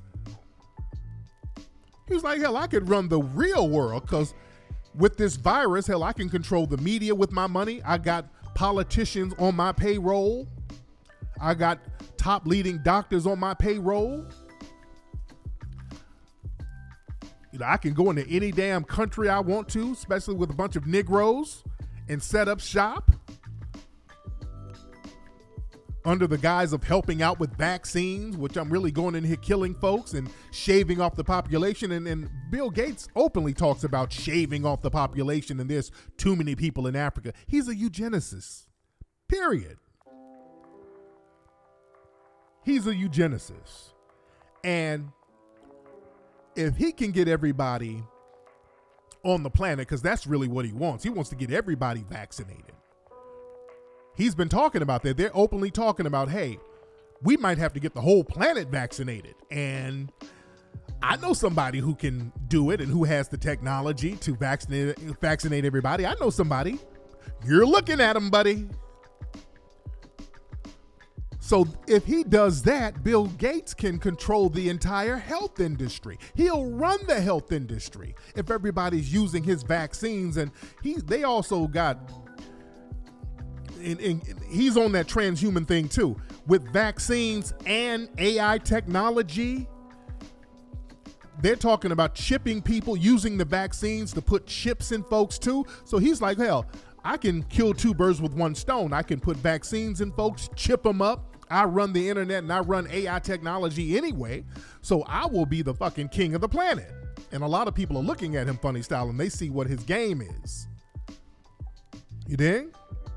He's like, hell, I could run the real world because with this virus, hell, I can control the media with my money. I got politicians on my payroll. I got top leading doctors on my payroll. You know, I can go into any damn country I want to, especially with a bunch of Negroes, and set up shop under the guise of helping out with vaccines, which I'm really going in here killing folks and shaving off the population. And, and Bill Gates openly talks about shaving off the population and there's too many people in Africa. He's a eugenicist, period. He's a eugenicist. And if he can get everybody on the planet, because that's really what he wants, he wants to get everybody vaccinated. He's been talking about that. They're openly talking about, hey, we might have to get the whole planet vaccinated. And I know somebody who can do it and who has the technology to vaccinate vaccinate everybody. I know somebody. You're looking at him, buddy. So if he does that, Bill Gates can control the entire health industry. He'll run the health industry if everybody's using his vaccines. And he, they also got... And, and he's on that transhuman thing too. With vaccines and A I technology, they're talking about chipping people, using the vaccines to put chips in folks too. So he's like, hell, I can kill two birds with one stone. I can put vaccines in folks, chip them up. I run the internet and I run A I technology anyway. So I will be the fucking king of the planet. And a lot of people are looking at him funny style and they see what his game is. You dig?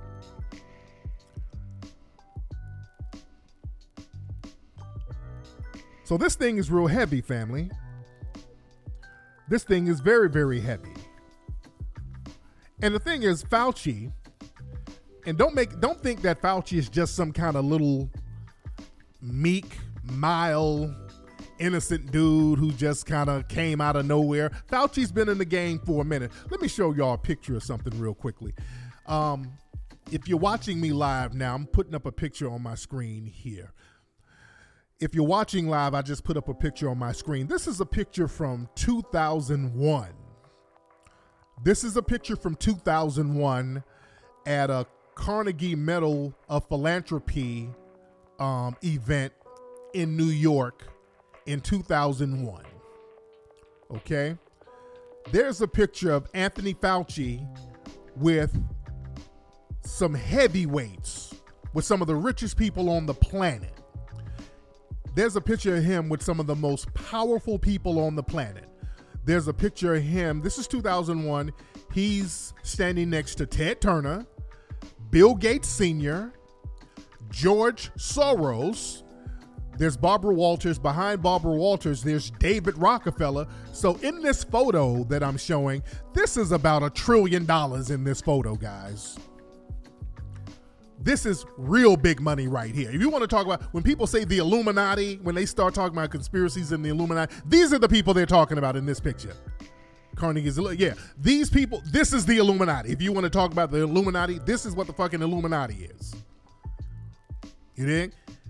So this thing is real heavy, family. This thing is very, very heavy. And the thing is, Fauci, and don't make don't think that Fauci is just some kind of little meek, mild, innocent dude who just kind of came out of nowhere. Fauci's been in the game for a minute. Let me show y'all a picture of something real quickly. Um, if you're watching me live now, I'm putting up a picture on my screen here. If you're watching live, I just put up a picture on my screen. This is a picture from two thousand one. This is a picture from two thousand one at a Carnegie Medal of Philanthropy um, event in New York in two thousand one. Okay? There's a picture of Anthony Fauci with some heavyweights, with some of the richest people on the planet. There's a picture of him with some of the most powerful people on the planet. There's a picture of him. This is two thousand one. He's standing next to Ted Turner, Bill Gates Senior, George Soros. There's Barbara Walters. Behind Barbara Walters, there's David Rockefeller. So in this photo that I'm showing, this is about a trillion dollars in this photo, guys. This is real big money right here. If you want to talk about, when people say the Illuminati, when they start talking about conspiracies in the Illuminati, these are the people they're talking about in this picture. Carnegie's, yeah, these people, this is the Illuminati. If you want to talk about the Illuminati, this is what the fucking Illuminati is. You dig?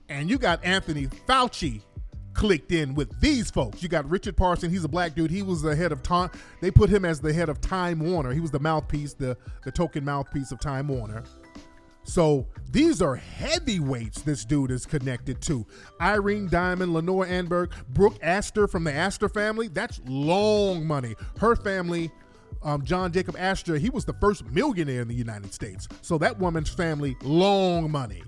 And you got Anthony Fauci clicked in with these folks. You got Richard Parson. He's a black dude. He was the head of Time. They put him as the head of Time Warner. He was the mouthpiece, the, the token mouthpiece of Time Warner. So these are heavyweights this dude is connected to. Irene Diamond, Lenore Anberg, Brooke Astor from the Astor family. That's long money. Her family, um, John Jacob Astor, he was the first millionaire in the United States. So that woman's family, long money.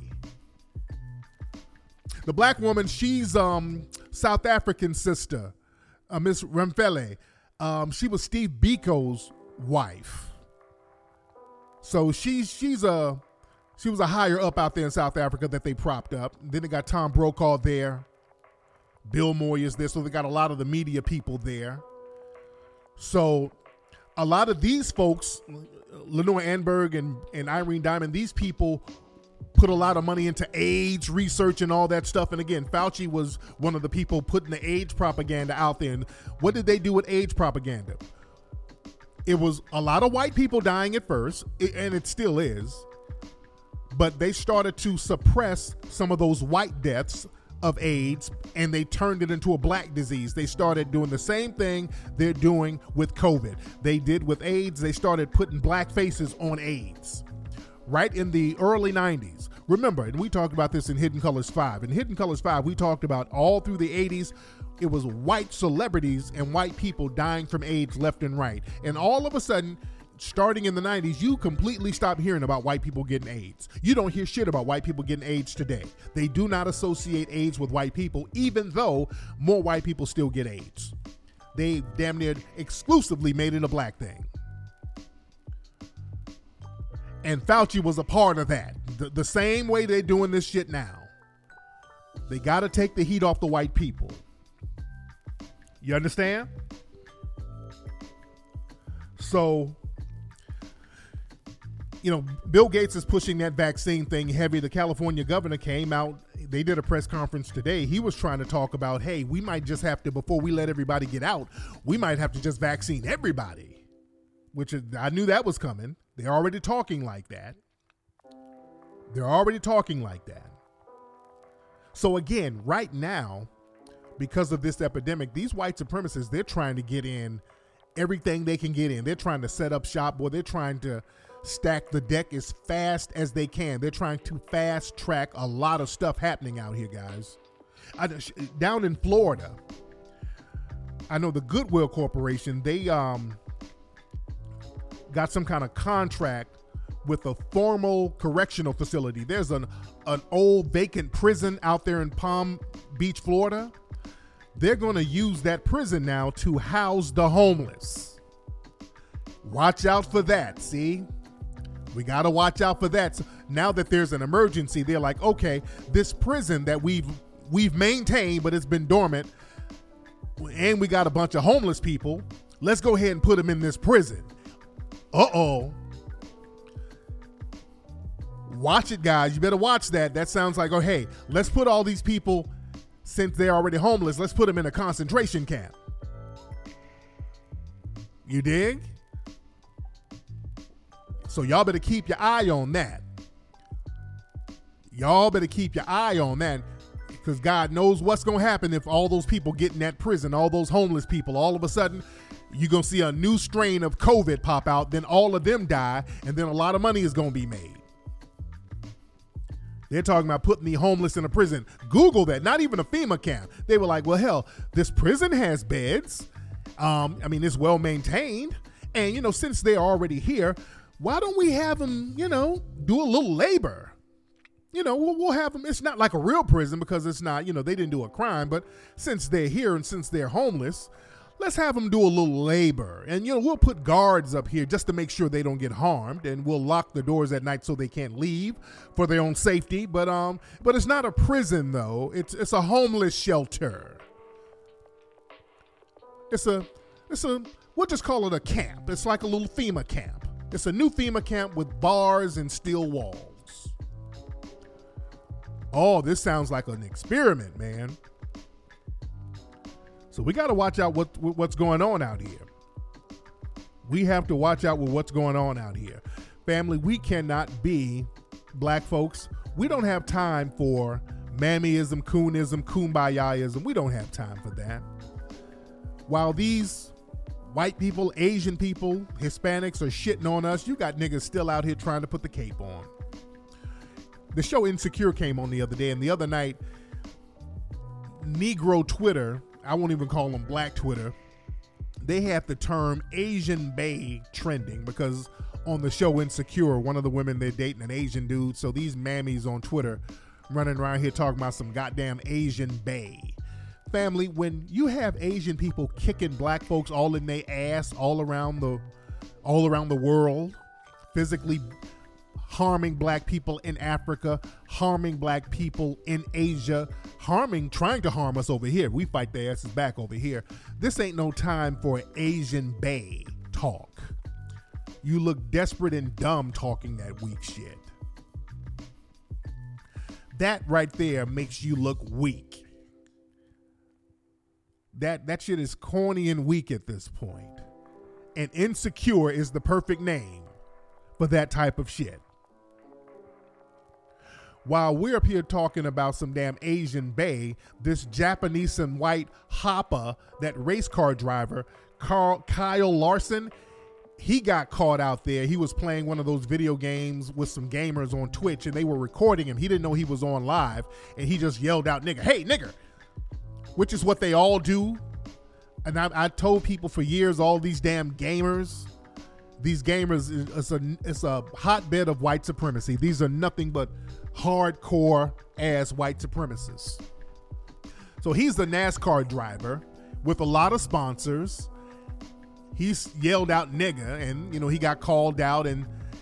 The black woman, she's um, South African sister, uh, Miss Ramphele. Um, she was Steve Biko's wife. So she's she's a she was a higher up out there in South Africa that they propped up. Then they got Tom Brokaw there. Bill Moyers there. So they got a lot of the media people there. So a lot of these folks, Lenore Anberg and, and Irene Diamond, these people put a lot of money into AIDS research and all that stuff. And again, Fauci was one of the people putting the AIDS propaganda out there. And what did they do with AIDS propaganda? It was a lot of white people dying at first, and it still is. But they started to suppress some of those white deaths of AIDS, and they turned it into a black disease. They started doing the same thing they're doing with COVID. They did with AIDS. They started putting black faces on AIDS. Right in the early nineties. Remember, and we talked about this in Hidden Colors five. In Hidden Colors five, we talked about all through the eighties, it was white celebrities and white people dying from AIDS left and right. And all of a sudden, starting in the nineties, you completely stopped hearing about white people getting AIDS. You don't hear shit about white people getting AIDS today. They do not associate AIDS with white people, even though more white people still get AIDS. They damn near exclusively made it a black thing. And Fauci was a part of that. The, the same way they're doing this shit now. They got to take the heat off the white people. You understand? So, you know, Bill Gates is pushing that vaccine thing heavy. The California governor came out. They did a press conference today. He was trying to talk about, hey, we might just have to, before we let everybody get out, we might have to just vaccine everybody. Which is, I knew that was coming. They're already talking like that. They're already talking like that. So again, right now, because of this epidemic, these white supremacists, they're trying to get in everything they can get in. They're trying to set up shop, or they're trying to stack the deck as fast as they can. They're trying to fast track a lot of stuff happening out here, guys. I, down in Florida, I know the Goodwill Corporation, they um. got some kind of contract with a formal correctional facility. There's an, an old vacant prison out there in Palm Beach, Florida. They're going to use that prison now to house the homeless. Watch out for that, see? We got to watch out for that. So now that there's an emergency, they're like, okay, this prison that we've we've maintained, but it's been dormant, and we got a bunch of homeless people, let's go ahead and put them in this prison. Uh-oh. Watch it, guys. You better watch that. That sounds like, oh, hey, let's put all these people, since they're already homeless, let's put them in a concentration camp. You dig? So y'all better keep your eye on that. Y'all better keep your eye on that, because God knows what's going to happen if all those people get in that prison, all those homeless people, all of a sudden, you're going to see a new strain of COVID pop out, then all of them die, and then a lot of money is going to be made. They're talking about putting the homeless in a prison. Google that, not even a FEMA camp. They were like, well, hell, this prison has beds. Um, I mean, it's well maintained. And, you know, since they're already here, why don't we have them, you know, do a little labor? You know, we'll, we'll have them. It's not like a real prison because it's not, you know, they didn't do a crime. But since they're here and since they're homeless, let's have them do a little labor. And, you know, we'll put guards up here just to make sure they don't get harmed. And we'll lock the doors at night so they can't leave for their own safety. But um, but it's not a prison, though. It's it's a homeless shelter. It's a, it's a, we'll just call it a camp. It's like a little FEMA camp. It's a new FEMA camp with bars and steel walls. Oh, this sounds like an experiment, man. So we got to watch out what what's going on out here. We have to watch out with what's going on out here. Family, we cannot be, black folks, we don't have time for Mammyism, coonism, kumbaya-ism. We don't have time for that. While these white people, Asian people, Hispanics are shitting on us, you got niggas still out here trying to put the cape on. The show Insecure came on the other day, and the other night, Negro Twitter, I won't even call them Black Twitter, they had the term Asian bae trending because on the show Insecure, one of the women they're dating an Asian dude. So these mammies on Twitter running around here talking about some goddamn Asian bae. Family, when you have Asian people kicking black folks all in their ass all around the all around the world, physically harming black people in Africa, harming black people in Asia, harming, trying to harm us over here. We fight their asses back over here. This ain't no time for Asian bae talk. You look desperate and dumb talking that weak shit. That right there makes you look weak. That that shit is corny and weak at this point. And Insecure is the perfect name for that type of shit. While we're up here talking about some damn Asian bae, this Japanese and white hopper, that race car driver, Carl, Kyle Larson, he got caught out there. He was playing one of those video games with some gamers on Twitch, and they were recording him. He didn't know he was on live, and he just yelled out, nigga, hey, nigger, which is what they all do. And I, I told people for years, all these damn gamers, these gamers, it's a, it's a hotbed of white supremacy. These are nothing but hardcore ass white supremacists. So he's the NASCAR driver with a lot of sponsors. He's yelled out nigga, and you know he got called out, and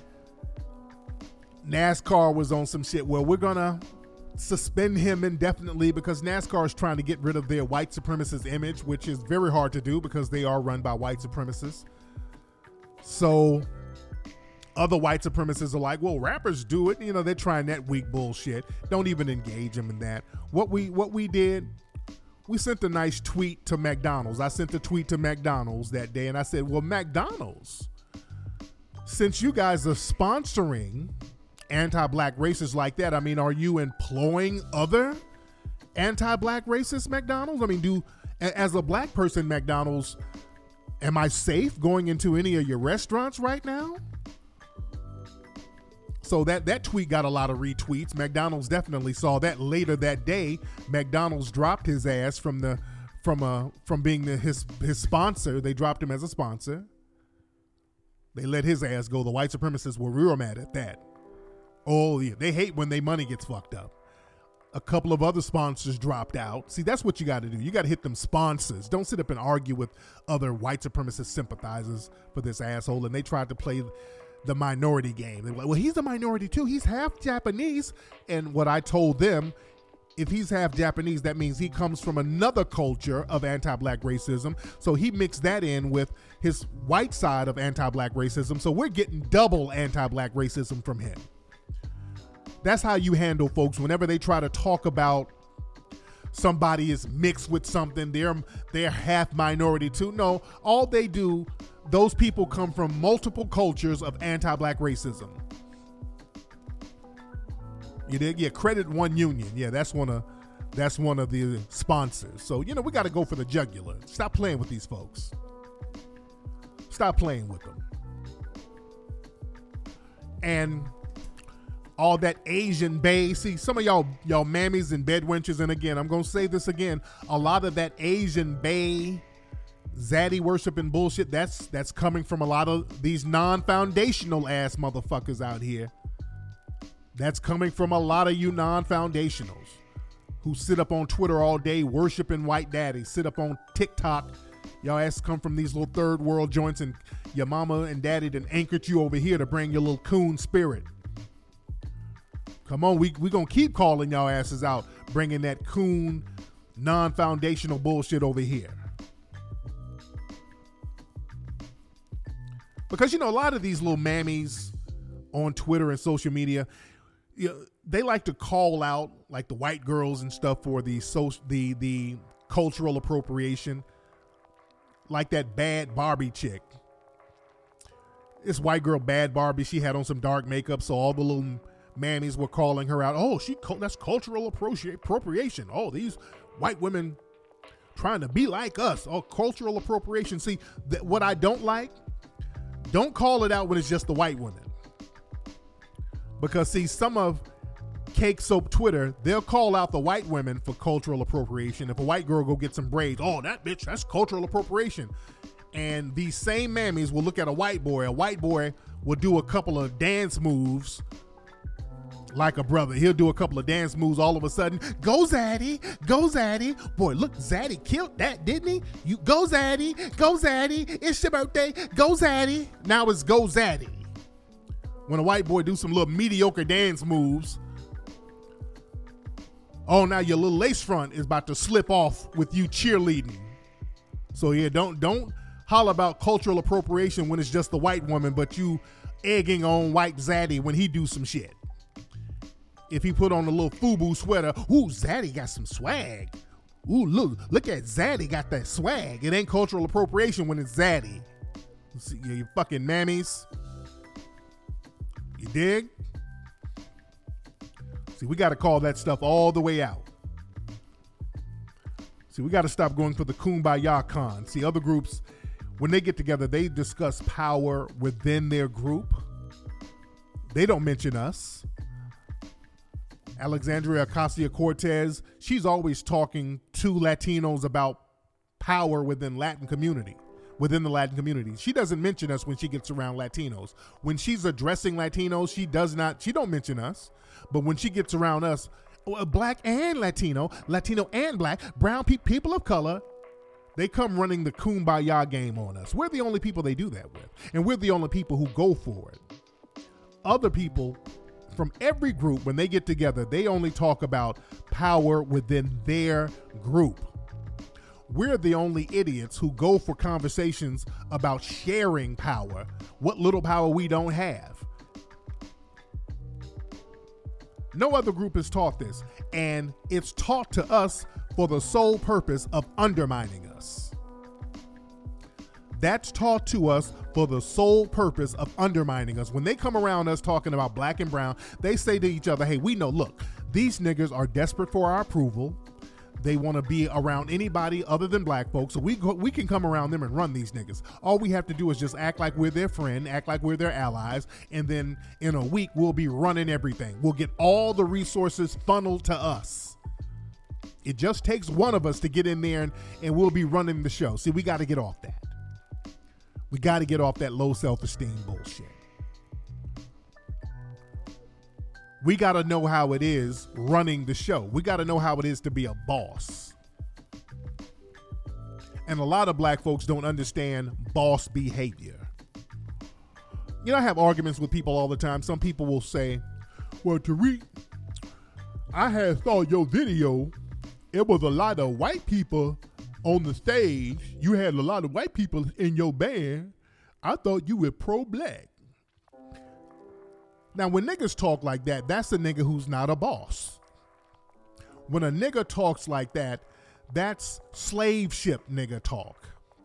NASCAR was on some shit. Well, we're gonna suspend him indefinitely because NASCAR is trying to get rid of their white supremacist image, which is very hard to do because they are run by white supremacists. So other white supremacists are like, well, rappers do it. You know, they're trying that weak bullshit. Don't even engage them in that. What we what we did, we sent a nice tweet to McDonald's. I sent a tweet to McDonald's that day, and I said, well, McDonald's, since you guys are sponsoring anti-black racists like that, I mean, are you employing other anti-black racists, McDonald's? I mean, do as a black person, McDonald's, am I safe going into any of your restaurants right now? So that, that tweet got a lot of retweets. McDonald's definitely saw that. Later that day, McDonald's dropped his ass from the from uh from being the, his his sponsor. They dropped him as a sponsor. They let his ass go. The white supremacists were real mad at that. Oh yeah, they hate when their money gets fucked up. A couple of other sponsors dropped out. See, that's what you got to do. You got to hit them sponsors. Don't sit up and argue with other white supremacist sympathizers for this asshole. And they tried to play the minority game. They're like, well, he's a minority too. He's half Japanese. And what I told them, if he's half Japanese, that means he comes from another culture of anti-black racism. So he mixed that in with his white side of anti-black racism. So we're getting double anti-black racism from him. That's how you handle folks whenever they try to talk about somebody is mixed with something, they're they're half minority too. No, all they do, those people come from multiple cultures of anti-black racism. You did? Yeah, Credit One Union. Yeah, that's one of that's one of the sponsors. So, you know, we got to go for the jugular. Stop playing with these folks. Stop playing with them. And all that Asian bae. See, some of y'all, y'all mammies and bedwenches, and again, I'm going to say this again, a lot of that Asian bae, zaddy worshiping bullshit, that's that's coming from a lot of these non-foundational ass motherfuckers out here. That's coming from a lot of you non-foundationals who sit up on Twitter all day worshiping white daddy, sit up on TikTok. Y'all ass come from these little third world joints, and your mama and daddy done anchored you over here to bring your little coon spirit. Come on, we we gonna keep calling y'all asses out, bringing that coon, non-foundational bullshit over here. Because, you know, a lot of these little mammies on Twitter and social media, you know, they like to call out like the white girls and stuff for the social, the the cultural appropriation, like that Bad Barbie chick. This white girl, Bad Barbie, she had on some dark makeup, so all the little mammies were calling her out. Oh, she that's cultural appropriation. Oh, these white women trying to be like us. Oh, cultural appropriation. See, th- what I don't like, don't call it out when it's just the white women. Because, see, some of Cake Soap Twitter, they'll call out the white women for cultural appropriation. If a white girl go get some braids, oh, that bitch, that's cultural appropriation. And these same mammies will look at a white boy. A white boy will do a couple of dance moves like a brother. He'll do a couple of dance moves all of a sudden. Go Zaddy, go Zaddy. Boy, look, Zaddy killed that, didn't he? You go Zaddy, go Zaddy. It's your birthday, go Zaddy. Now it's go Zaddy. When a white boy do some little mediocre dance moves, oh, now your little lace front is about to slip off with you cheerleading. So yeah, don't don't holler about cultural appropriation when it's just the white woman, but you egging on white Zaddy when he do some shit. If he put on a little FUBU sweater, ooh, Zaddy got some swag. Ooh, look, look at Zaddy got that swag. It ain't cultural appropriation when it's Zaddy. You, see, you fucking mammies. You dig? See, we got to call that stuff all the way out. See, we got to stop going for the Kumbaya con. See, other groups, when they get together, they discuss power within their group. They don't mention us. Alexandria Ocasio-Cortez, she's always talking to Latinos about power within Latin community, within the Latin community. She doesn't mention us when she gets around Latinos. When she's addressing Latinos, she does not, she don't mention us. But when she gets around us, black and Latino, Latino and black, brown pe- people of color, they come running the Kumbaya game on us. We're the only people they do that with. And we're the only people who go for it. Other people from every group, when they get together, they only talk about power within their group. We're the only idiots who go for conversations about sharing power, what little power we don't have. No other group is taught this, and it's taught to us for the sole purpose of undermining us. That's taught to us for the sole purpose of undermining us. When they come around us talking about black and brown, they say to each other, hey, we know, look, these niggas are desperate for our approval. They want to be around anybody other than black folks, so we go, we can come around them and run these niggas. All we have to do is just act like we're their friend, act like we're their allies, and then in a week, we'll be running everything. We'll get all the resources funneled to us. It just takes one of us to get in there and, and we'll be running the show. See, we got to get off that. We got to get off that low self-esteem bullshit. We got to know how it is running the show. We got to know how it is to be a boss. And a lot of black folks don't understand boss behavior. You know, I have arguments with people all the time. Some people will say, well, Tariq, I had saw your video. It was a lot of white people on the stage. You had a lot of white people in your band. I thought you were pro-black. Now, when niggas talk like that, that's a nigga who's not a boss. When a nigga talks like that, that's slave ship nigga talk.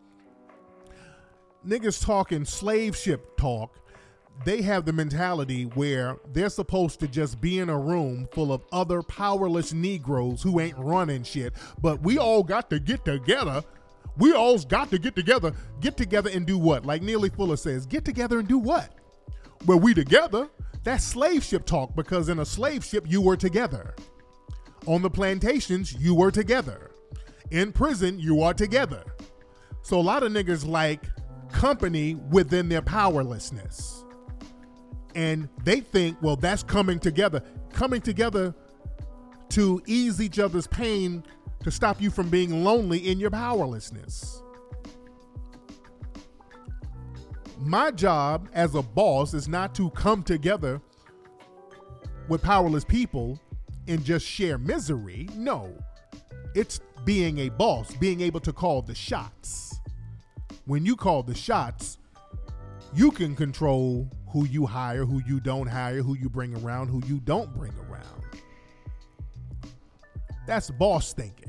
Niggas talking slave ship talk, they have the mentality where they're supposed to just be in a room full of other powerless Negroes who ain't running shit, but we all got to get together. We all got to get together. Get together and do what? Like Neely Fuller says, get together and do what? Well, we together. That's slave ship talk, because in a slave ship, you were together. On the plantations, you were together. In prison, you are together. So a lot of niggas like company within their powerlessness. And they think, well, that's coming together. Coming together to ease each other's pain, to stop you from being lonely in your powerlessness. My job as a boss is not to come together with powerless people and just share misery. No, it's being a boss, being able to call the shots. When you call the shots, you can control who you hire, who you don't hire, who you bring around, who you don't bring around. That's boss thinking.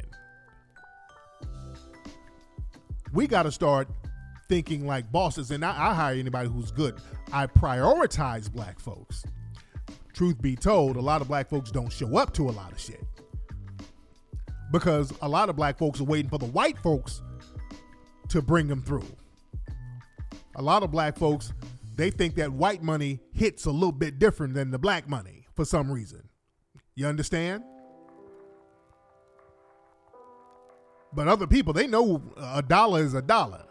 We got to start thinking like bosses, and I, I hire anybody who's good. I prioritize black folks. truth be told, a lot of black folks don't show up to a lot of shit. Because a lot of black folks are waiting for the white folks to bring them through. A lot of black folks, they think that white money hits a little bit different than the black money for some reason. You understand? But other people, they know a dollar is a dollar.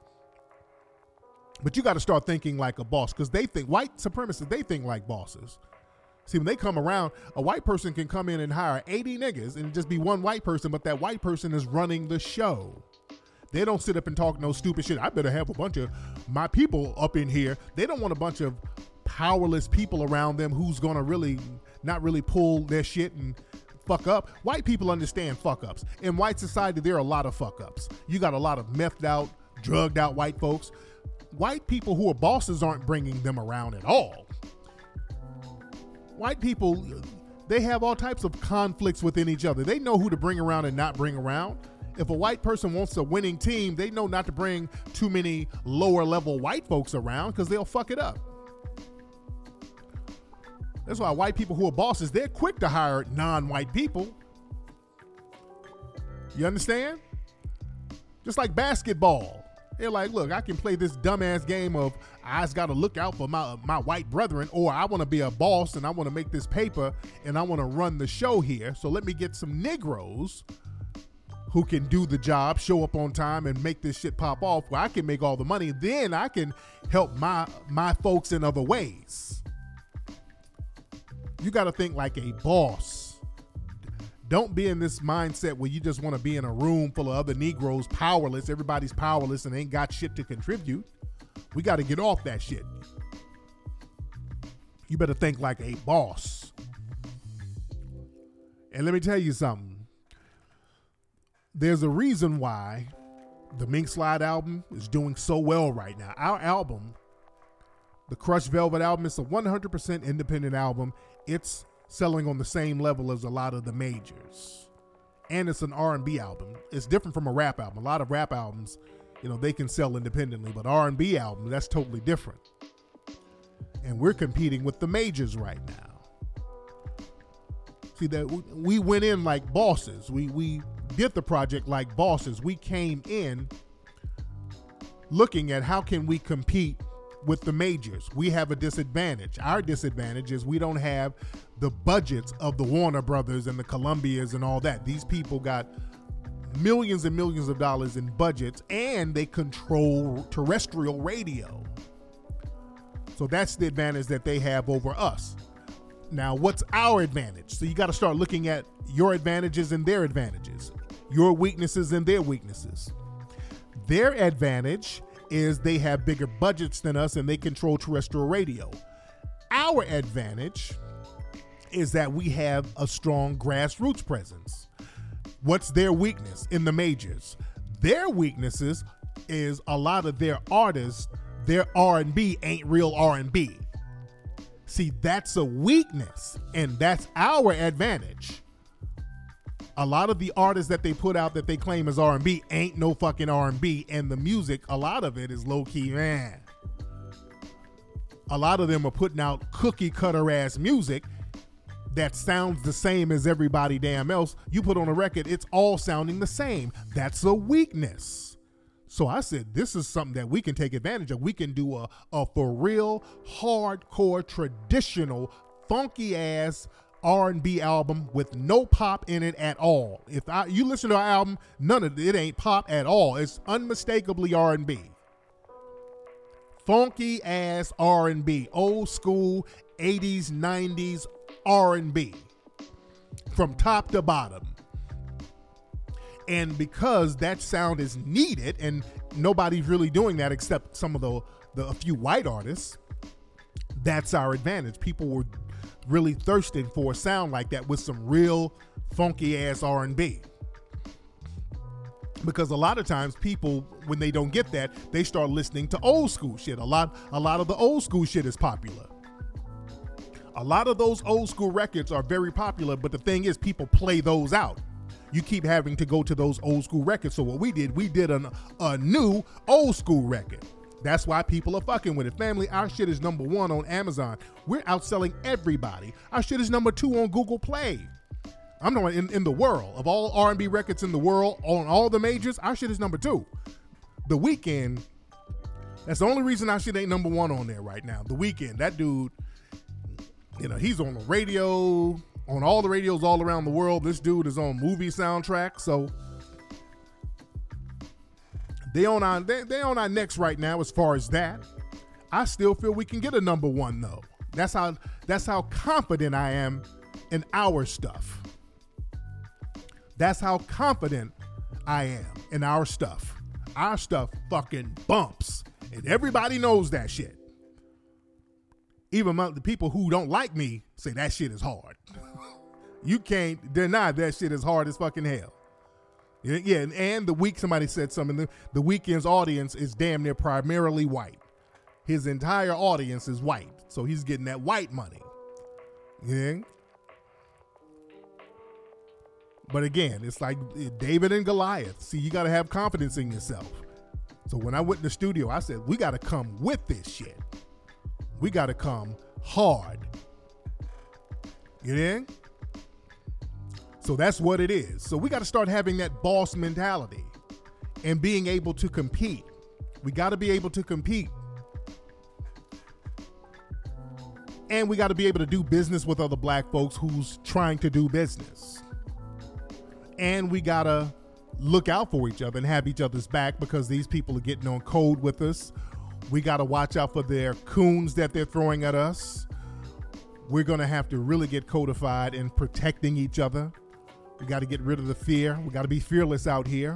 But you got to start thinking like a boss, because they think, white supremacists, they think like bosses. See, when they come around, a white person can come in and hire eighty niggas and just be one white person, but that white person is running the show. They don't sit up and talk no stupid shit. I better have a bunch of my people up in here. They don't want a bunch of powerless people around them who's going to really not really pull their shit and fuck up. White people understand fuck ups. In white society, there are a lot of fuck ups. You got a lot of methed out, drugged out white folks. White people who are bosses aren't bringing them around at all. White people, they have all types of conflicts within each other. They know who to bring around and not bring around. If a white person wants a winning team, they know not to bring too many lower level white folks around because they'll fuck it up. That's why white people who are bosses, they're quick to hire non-white people. You understand? Just like basketball. They're like, look, I can play this dumbass game of I just got to look out for my my white brethren, or I want to be a boss and I want to make this paper and I want to run the show here. So let me get some Negroes who can do the job, show up on time, and make this shit pop off where I can make all the money. Then I can help my my folks in other ways. You got to think like a boss. Don't be in this mindset where you just want to be in a room full of other Negroes, powerless. Everybody's powerless and ain't got shit to contribute. We got to get off that shit. You better think like a boss. And let me tell you something. There's a reason why the Mink Slide album is doing so well right now. Our album, the Crushed Velvet album, is a one hundred percent independent album. It's selling on the same level as a lot of the majors. And it's an R and B album. It's different from a rap album. A lot of rap albums, you know, they can sell independently, but R and B album, that's totally different. And we're competing with the majors right now. See, that we went in like bosses. We we did the project like bosses. We came in looking at how can we compete with the majors. We have a disadvantage. Our disadvantage is we don't have the budgets of the Warner Brothers and the Columbias and all that. These people got millions and millions of dollars in budgets, and they control terrestrial radio. So that's the advantage that they have over us. Now, what's our advantage? So you got to start looking at your advantages and their advantages, your weaknesses and their weaknesses. Their advantage is they have bigger budgets than us and they control terrestrial radio. Our advantage is that we have a strong grassroots presence. What's their weakness in the majors? Their weaknesses is a lot of their artists, their R and B ain't real R and B. See, that's a weakness, and that's our advantage. A lot of the artists that they put out that they claim as R and B ain't no fucking R and B, and the music, a lot of it is low-key, man. A lot of them are putting out cookie-cutter ass music that sounds the same as everybody damn else. You put on a record, it's all sounding the same. That's a weakness. So I said, this is something that we can take advantage of. We can do a, a for real, hardcore, traditional, funky ass R and B album with no pop in it at all. If I, you listen to our album, none of it, it ain't pop at all. It's unmistakably R and B. Funky ass R and B, old school eighties, nineties R and B from top to bottom. And because that sound is needed, and nobody's really doing that except some of the, the a few white artists, that's our advantage. People were really thirsting for a sound like that with some real funky ass R and B. Because a lot of times people, when they don't get that, they start listening to old school shit. A lot, a lot of the old school shit is popular. A lot of those old school records are very popular, but the thing is, people play those out. You keep having to go to those old school records. So what we did, we did an, a new old school record. That's why people are fucking with it. Family, our shit is number one on Amazon. We're outselling everybody. Our shit is number two on Google Play. I'm knowing in, in the world, of all R and B records in the world, on all the majors, our shit is number two. The Weeknd, that's the only reason our shit ain't number one on there right now. The Weeknd, that dude, you know, he's on the radio, on all the radios all around the world. This dude is on movie soundtracks, so they on our they, they on our necks right now as far as that. I still feel we can get a number one though. That's how that's how confident I am in our stuff. That's how confident I am in our stuff. Our stuff fucking bumps, and everybody knows that shit. Even the people who don't like me say that shit is hard. You can't deny that shit is hard as fucking hell. Yeah, and, and the week somebody said something. The, the Weeknd's audience is damn near primarily white. His entire audience is white, so he's getting that white money. Yeah. But again, it's like David and Goliath. See, you got to have confidence in yourself. So when I went in the studio, I said, we got to come with this shit. We got to come hard. You in? So that's what it is. So we got to start having that boss mentality and being able to compete. We got to be able to compete. And we got to be able to do business with other black folks who's trying to do business. And we got to look out for each other and have each other's back, because these people are getting on code with us. We got to watch out for their coons that they're throwing at us. We're going to have to really get codified in protecting each other. We got to get rid of the fear. We got to be fearless out here.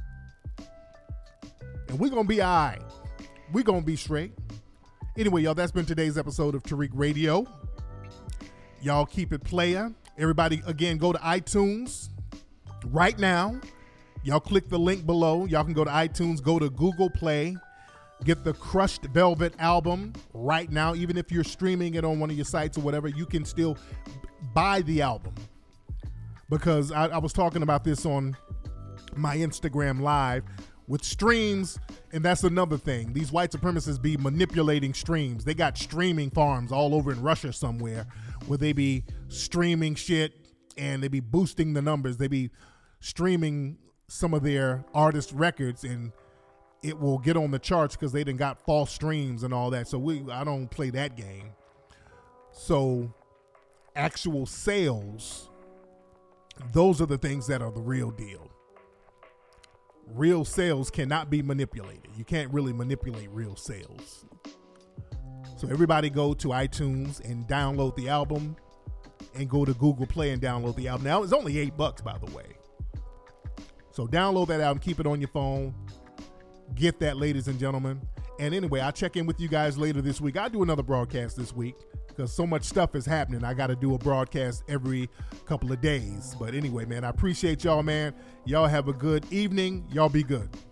And we're going to be all right. We're going to be straight. Anyway, y'all, that's been today's episode of Tariq Radio. Y'all keep it player. Everybody, again, go to iTunes right now. Y'all click the link below. Y'all can go to iTunes, go to Google Play, get the Crushed Velvet album right now. Even if you're streaming it on one of your sites or whatever, you can still buy the album. Because I, I was talking about this on my Instagram Live with streams, and that's another thing. These white supremacists be manipulating streams. They got streaming farms all over in Russia somewhere where they be streaming shit and they be boosting the numbers. They be streaming some of their artist records, and it will get on the charts because they done got false streams and all that. So we, I don't play that game. So actual sales, those are the things that are the real deal. Real sales cannot be manipulated. You can't really manipulate real sales. So everybody go to iTunes and download the album, and go to Google Play and download the album. Now, it's only eight bucks, by the way. So download that album, keep it on your phone. Get that, ladies and gentlemen. And anyway, I'll check in with you guys later this week. I'll do another broadcast this week because so much stuff is happening. I got to do a broadcast every couple of days. But anyway, man, I appreciate y'all, man. Y'all have a good evening. Y'all be good.